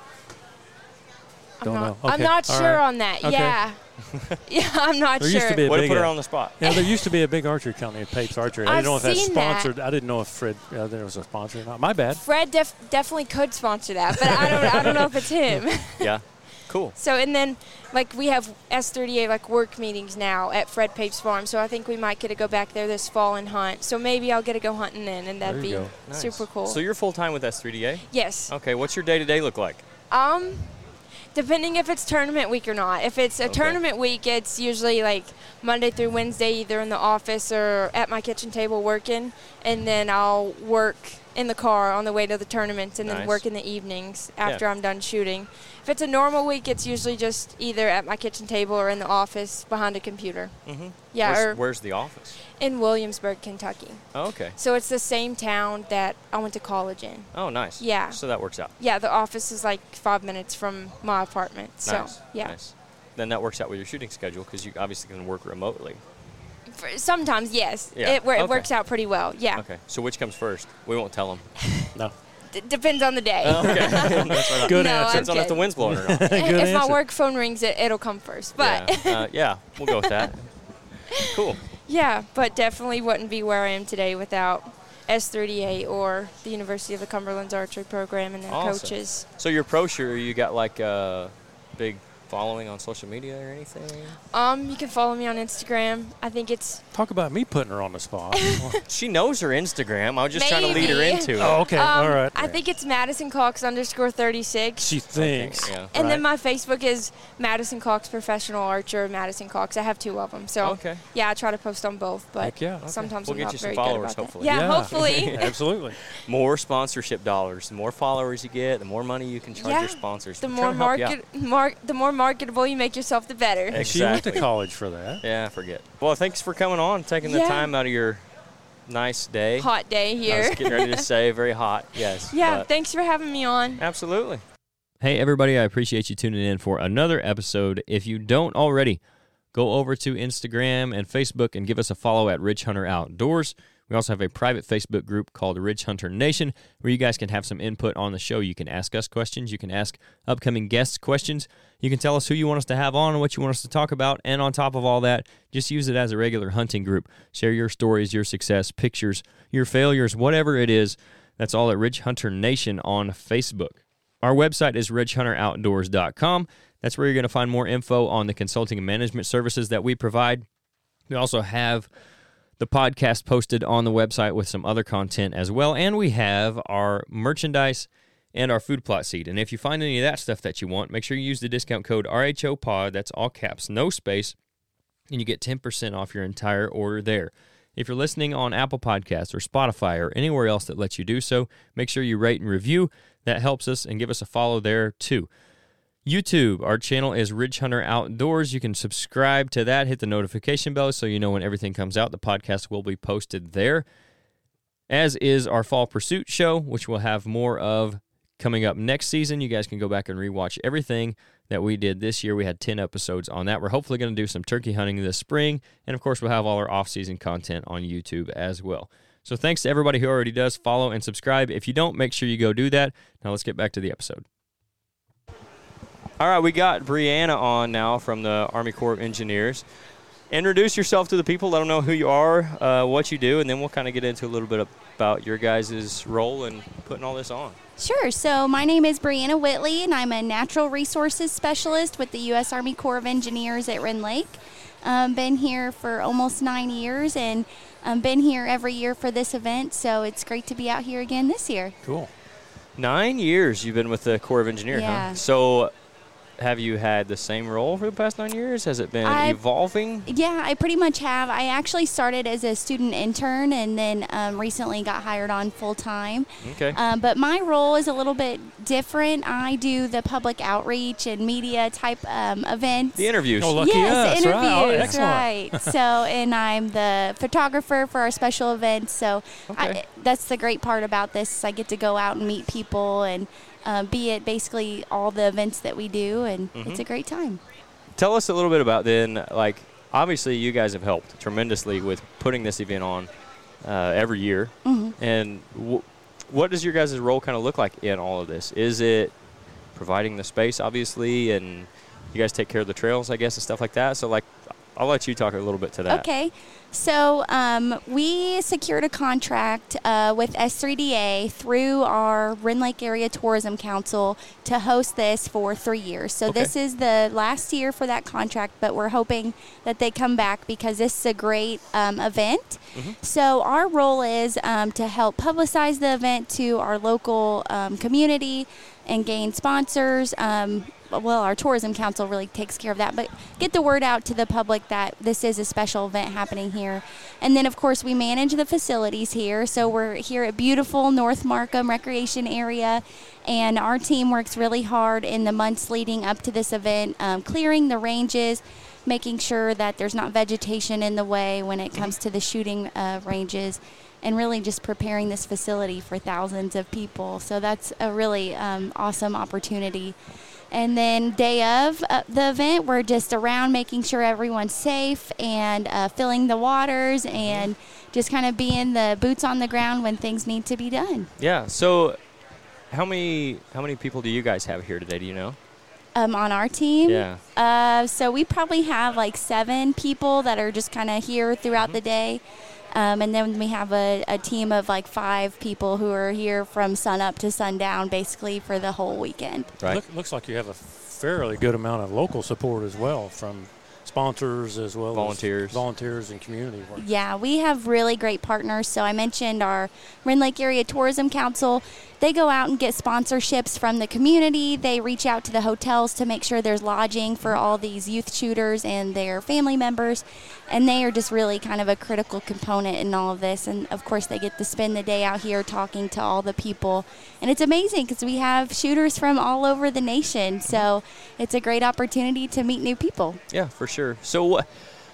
I'm Don't not, know. I'm Okay. not All sure right. on that. Okay. Yeah. yeah, I'm not There sure. used to be a Way to big put her uh, on the spot. Yeah, there used to be a big archery company, Papes Archery. I I've didn't know if that's seen that. sponsored. I didn't know if Fred uh, there was a sponsor or not. My bad. Fred def- definitely could sponsor that, but I don't I don't know if it's him. Yeah. Cool. So and then like we have S thirty A like work meetings now at Fred Pape's farm, so I think we might get to go back there this fall and hunt. So maybe I'll get to go hunting then, and that'd There be you go. Nice. super cool. So you're full time with S three D A? Yes. Okay. What's your day to day look like? Um, depending if it's tournament week or not. If it's a Okay. tournament week, it's usually like Monday through Wednesday, either in the office or at my kitchen table working, and then I'll work in the car on the way to the tournament, and Nice. then work in the evenings after Yeah. I'm done shooting. If it's a normal week, it's usually just either at my kitchen table or in the office behind a computer. Mm-hmm. Yeah, Where's, or where's the office? in Williamsburg, Kentucky. Oh, okay. So it's the same town that I went to college in. Oh, nice. Yeah. So that works out. Yeah, the office is like five minutes from my apartment. So Nice. yeah. Nice. Then that works out with your shooting schedule because you obviously can work remotely. For- Sometimes, yes. Yeah, It, wor- it okay. works out pretty well. Yeah. Okay. So which comes first? We won't tell them. No. D- depends on the day. Okay. That's what I- Good No, answer. Depends on if the kidding. wind's blowing or not. Good if my answer. work phone rings, it, it'll come first. But yeah. yeah. Uh, yeah, we'll go with that. Cool. but definitely wouldn't be where I am today without S three D A or the University of the Cumberland's archery program and their Awesome. coaches. So you're pro shooter. You got like a big following on social media or anything? Um, you can follow me on Instagram. I think it's Talk about me putting her on the spot. She knows her Instagram. I was just trying to lead her Maybe. into it. Oh, okay. um, All right. I think it's Madison Cox underscore thirty-six. She thinks. Yeah. And then Right. my Facebook is Madison Cox Professional Archer, Madison Cox. I have two of them. So Okay. yeah, I try to post on both, but Heck yeah. Okay. sometimes We'll I'm get not you some very followers, good about hopefully. that. Yeah, Yeah. hopefully. Absolutely. More sponsorship dollars. The more followers you get, the more money you can charge Yeah. your sponsors. The We're more trying to help you out. market, mar- the more marketable you make yourself, the better. Exactly. She went to college for that. Yeah, I forget. Well, thanks for coming on, taking the Yeah. time out of your nice day. Hot day I was here. getting ready to say very hot. Yes. Yeah, but- thanks for having me on. Absolutely. Hey, everybody, I appreciate you tuning in for another episode. If you don't already, go over to Instagram and Facebook and give us a follow at Ridge Hunter Outdoors. We also have a private Facebook group called Ridge Hunter Nation where you guys can have some input on the show. You can ask us questions. You can ask upcoming guests questions. You can tell us who you want us to have on and what you want us to talk about. And on top of all that, just use it as a regular hunting group. Share your stories, your success, pictures, your failures, whatever it is. That's all at Ridge Hunter Nation on Facebook. Our website is ridge hunter outdoors dot com. That's where you're going to find more info on the consulting and management services that we provide. We also have the podcast posted on the website with some other content as well, and we have our merchandise and our food plot seed. And if you find any of that stuff that you want, make sure you use the discount code R H O Pod, that's all caps, no space, and you get ten percent off your entire order there. If you're listening on Apple Podcasts or Spotify or anywhere else that lets you do so, make sure you rate and review. That helps us, and give us a follow there too. YouTube, our channel is Ridge Hunter Outdoors. You can subscribe to that, hit the notification bell so you know when everything comes out. The podcast will be posted there, as is our Fall Pursuit show, which we'll have more of coming up next season. You guys can go back and rewatch everything that we did this year. We had ten episodes on that. We're hopefully going to do some turkey hunting this spring, and of course we'll have all our off-season content on YouTube as well. So thanks to everybody who already does follow and subscribe. If you don't, make sure you go do that. Now let's get back to the episode. All right, we got Brianna on now from the Army Corps of Engineers. introduce yourself to the people. Let them know who you are, uh, what you do, and then we'll kind of get into a little bit about your guys' role in putting all this on. Sure. So my name is Brianna Whitley, and I'm a natural resources specialist with the U S Army Corps of Engineers at Rend Lake. Um, been here for almost nine years, and um, been here every year for this event, so it's great to be out here again this year. Cool. Nine years you've been with the Corps of Engineers, Yeah. huh? So have you had the same role for the past nine years? Has it been I- evolving? Yeah, I pretty much have. I actually started as a student intern and then um, recently got hired on full time. Okay. Um, but my role is a little bit different. I do the public outreach and media type um, events. The interviews. Oh, lucky yes, us, right? Oh, interviews, excellent. right. So, and I'm the photographer for our special events. So, Okay. I, that's the great part about this. I get to go out and meet people and uh, be at basically all the events that we do, and Mm-hmm. it's a great time. Tell us a little bit about then, like, obviously you guys have helped tremendously with putting this event on uh, every year. Mm-hmm. And w- what does your guys' role kind of look like in all of this? Is it providing the space, obviously, and you guys take care of the trails, I guess, and stuff like that? So, like, I'll let you talk a little bit to that. Okay. So um, we secured a contract uh, with S three D A through our Rend Lake Area Tourism Council to host this for three years. So Okay. this is the last year for that contract, but we're hoping that they come back because this is a great um, event. Mm-hmm. So our role is um, to help publicize the event to our local um, community and gain sponsors. Um, well, our tourism council really takes care of that, but get the word out to the public that this is a special event happening here. And then, of course, we manage the facilities here. So we're here at beautiful North Markham Recreation Area, and our team works really hard in the months leading up to this event, um, clearing the ranges, making sure that there's not vegetation in the way when it comes to the shooting uh, ranges, and really just preparing this facility for thousands of people. So that's a really um, awesome opportunity. And then day of uh, the event, we're just around making sure everyone's safe and uh, filling the waters and just kind of being the boots on the ground when things need to be done. Yeah. So, how many how many people do you guys have here today? Do you know? Um, on our team, Yeah. uh, so we probably have like seven people that are just kind of here throughout the day. Um, and then we have a, a team of like five people who are here from sun up to sundown, basically for the whole weekend. Right. Look, looks like you have a fairly good amount of local support as well from sponsors as well Volunteers. as volunteers and community work. Yeah, we have really great partners. So I mentioned our Rend Lake Area Tourism Council. They go out and get sponsorships from the community. They reach out to the hotels to make sure there's lodging for all these youth shooters and their family members. And they are just really kind of a critical component in all of this. And, of course, they get to spend the day out here talking to all the people. And it's amazing because we have shooters from all over the nation. So it's a great opportunity to meet new people. Yeah, for sure. So, what?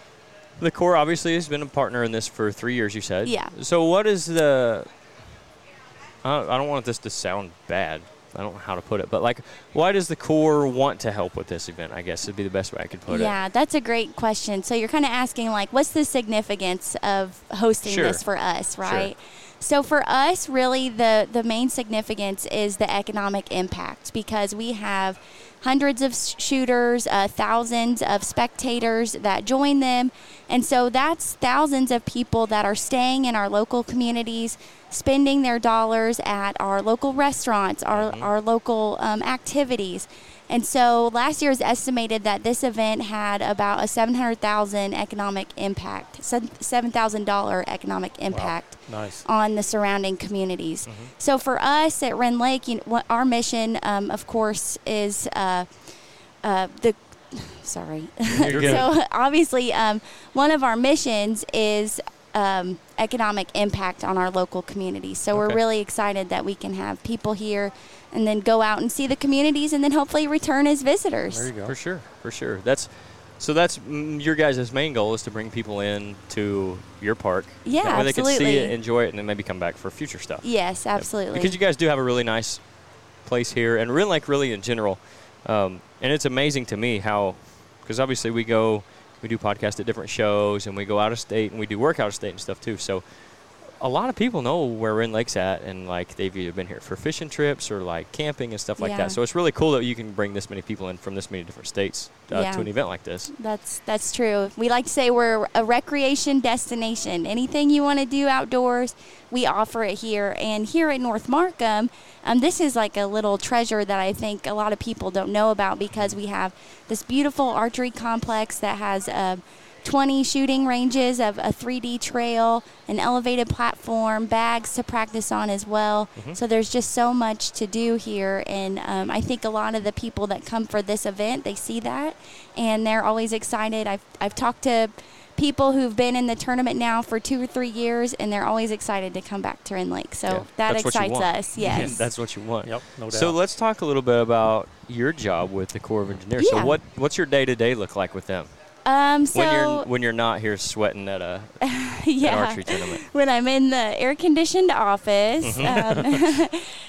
The Corps obviously has been a partner in this for three years, you said. Yeah. So, what is the. I I don't want this to sound bad. I don't know how to put it. But, like, why does the Corps want to help with this event, I guess would be the best way I could put it. Yeah, that's a great question. So you're kind of asking, like, what's the significance of hosting Sure. this for us, right? So for us, really, the, the main significance is the economic impact because we have hundreds of sh- shooters, uh, thousands of spectators that join them. And so that's thousands of people that are staying in our local communities, spending their dollars at our local restaurants, our, our local um, activities. And so last year it was estimated that this event had about a seven hundred thousand dollars economic impact, seven thousand dollars economic impact Nice. on the surrounding communities. So for us at Rend Lake, you know, what our mission, um, of course, is uh, uh, the sorry. You're good. So obviously, um, one of our missions is um, economic impact on our local communities. So Okay. we're really excited that we can have people here and then go out and see the communities and then hopefully return as visitors. There you go. For sure, for sure. That's so. That's mm, your guys' main goal is to bring people in to your park. Yeah, that way they can see absolutely. it, enjoy it, and then maybe come back for future stuff. Yes, absolutely. Because you guys do have a really nice place here, and Rend Lake really in general. Um, and it's amazing to me how, because obviously we go, we do podcasts at different shows, and we go out of state, and we do work out of state and stuff too. So a lot of people know where Rend Lake's at, and like they've either been here for fishing trips or like camping and stuff like Yeah. that. So it's really cool that you can bring this many people in from this many different states uh, Yeah. to an event like this. That's that's true. We like to say we're a recreation destination. Anything you want to do outdoors, we offer it here. And here at North Markham, um, this is like a little treasure that I think a lot of people don't know about, because we have this beautiful archery complex that has a twenty shooting ranges, of a three D trail, an elevated platform, bags to practice on as well. Mm-hmm. So there's just so much to do here, and um, I think a lot of the people that come for this event, they see that, and they're always excited. I've I've talked to people who've been in the tournament now for two or three years, and they're always excited to come back to Rend Lake. So Yeah, that that's what you excites want. us. Yes. That's what you want. Yep, no doubt. So let's talk a little bit about your job with the Corps of Engineers. Yeah. So what what's your day to day look like with them? Um, so when you're when you're not here sweating at a yeah. an archery tournament. When I'm in the air-conditioned office. Um,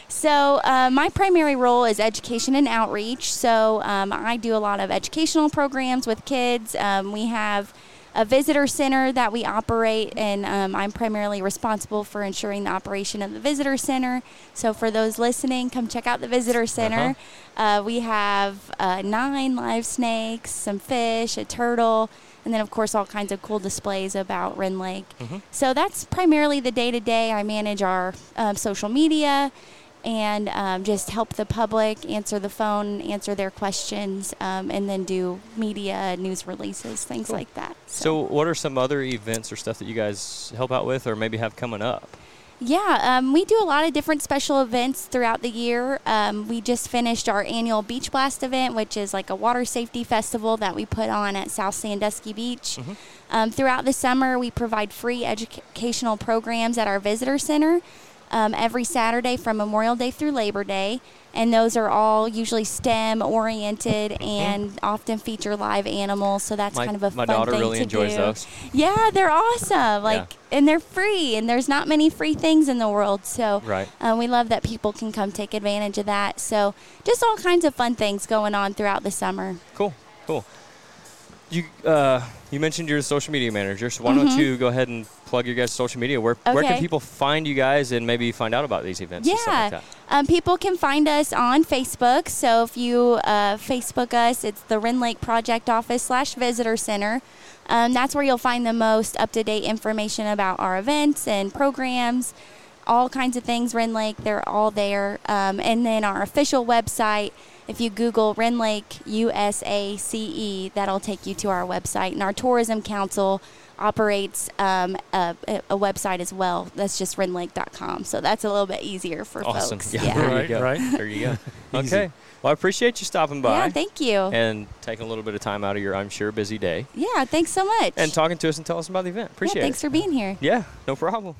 so uh, my primary role is education and outreach. So um, I do a lot of educational programs with kids. Um, we have a visitor center that we operate, and um, I'm primarily responsible for ensuring the operation of the visitor center. So for those listening, come check out the visitor center. Uh-huh. Uh, we have uh, nine live snakes, some fish, a turtle, and then, of course, all kinds of cool displays about Rend Lake. Mm-hmm. So that's primarily the day-to-day. I manage our um, social media and um, just help the public, answer the phone, answer their questions, um, and then do media, news releases, things Cool. like that. So what are some other events or stuff that you guys help out with or maybe have coming up? Yeah, um, we do a lot of different special events throughout the year. Um, we just finished our annual Beach Blast event, which is like a water safety festival that we put on at South Sandusky Beach. Mm-hmm. Um, throughout the summer, we provide free educational programs at our visitor center um, every Saturday from Memorial Day through Labor Day. And those are all usually STEM oriented and often feature live animals. So that's My- kind of a my fun daughter thing really to enjoys do. those. Yeah, they're awesome. Like, and they're free, and there's not many free things in the world. So Right. uh, we love that people can come take advantage of that. So just all kinds of fun things going on throughout the summer. Cool, cool. You uh, you mentioned you're the social media manager, so why don't you go ahead and plug your guys' social media? Where where can Okay. people find you guys and maybe find out about these events and stuff like Yeah, that? um, people can find us on Facebook. So if you uh, Facebook us, it's the Rend Lake Project Office slash Visitor Center. Um, that's where you'll find the most up-to-date information about our events and programs, all kinds of things Rend Lake. They're all there. Um, and then our official website, if you Google Rend Lake U S A C E, that'll take you to our website. And our Tourism Council operates um, a, a website as well. That's just rend lake dot com. So that's a little bit easier for Awesome. folks. Yeah, Yeah. there Right, you go. right. There you go. Okay. Well, I appreciate you stopping by. Yeah, thank you. And taking a little bit of time out of your, I'm sure, busy day. Yeah, thanks so much. And talking to us and tell us about the event. Appreciate yeah, thanks it. for being here. Yeah, no problem.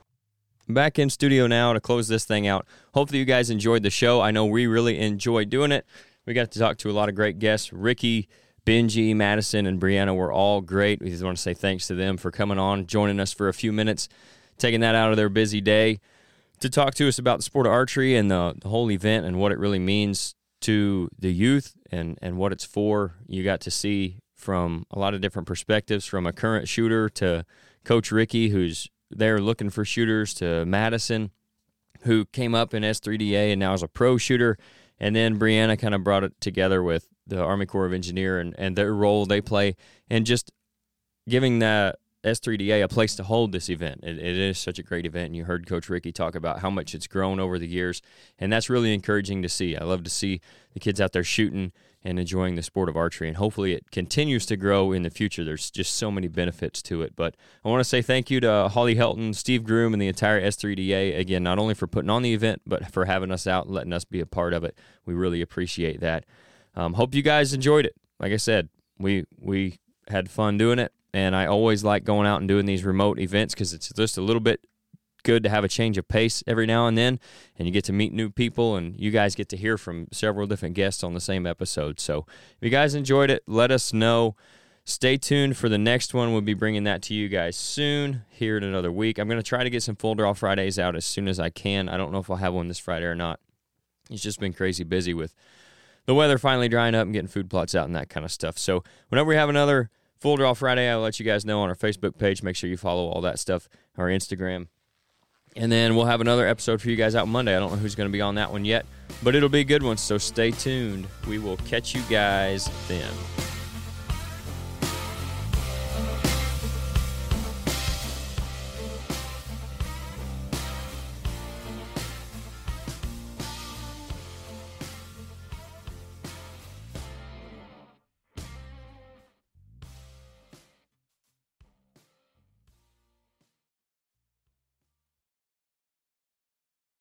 Back in studio now to close this thing out. Hopefully you guys enjoyed the show. I know we really enjoyed doing it. We got to talk to a lot of great guests. Ricky, Benji, Madison, and Brianna were all great. We just want to say thanks to them for coming on, joining us for a few minutes, taking that out of their busy day to talk to us about the sport of archery and the, the whole event and what it really means to the youth and, and what it's for. You got to see from a lot of different perspectives, from a current shooter to Coach Ricky, who's there looking for shooters, to Madison, who came up in S three D A and now is a pro shooter. And then Brianna kind of brought it together with the Army Corps of Engineer and, and their role they play, and just giving the S three D A a place to hold this event. It, it is such a great event, and you heard Coach Ricky talk about how much it's grown over the years, and that's really encouraging to see. I love to see the kids out there shooting and enjoying the sport of archery, and hopefully it continues to grow in the future. There's just so many benefits to it. But I want to say thank you to Holly Helton, Steve Groom, and the entire S three D A, again, not only for putting on the event, but for having us out and letting us be a part of it. We really appreciate that. Um, hope you guys enjoyed it. Like I said, we we had fun doing it, and I always like going out and doing these remote events because it's just a little bit good to have a change of pace every now and then, and you get to meet new people, and you guys get to hear from several different guests on the same episode. So if you guys enjoyed it, let us know. Stay tuned for the next one. We'll be bringing that to you guys soon, here in another week. I'm going to try to get some Full Draw Fridays out as soon as I can. I don't know if I'll have one this Friday or not. It's just been crazy busy with the weather finally drying up and getting food plots out and that kind of stuff. So whenever we have another Full Draw Friday, I'll let you guys know on our Facebook page. Make sure you follow all that stuff, our Instagram. And then we'll have another episode for you guys out Monday. I don't know who's going to be on that one yet, but it'll be a good one, so stay tuned. We will catch you guys then.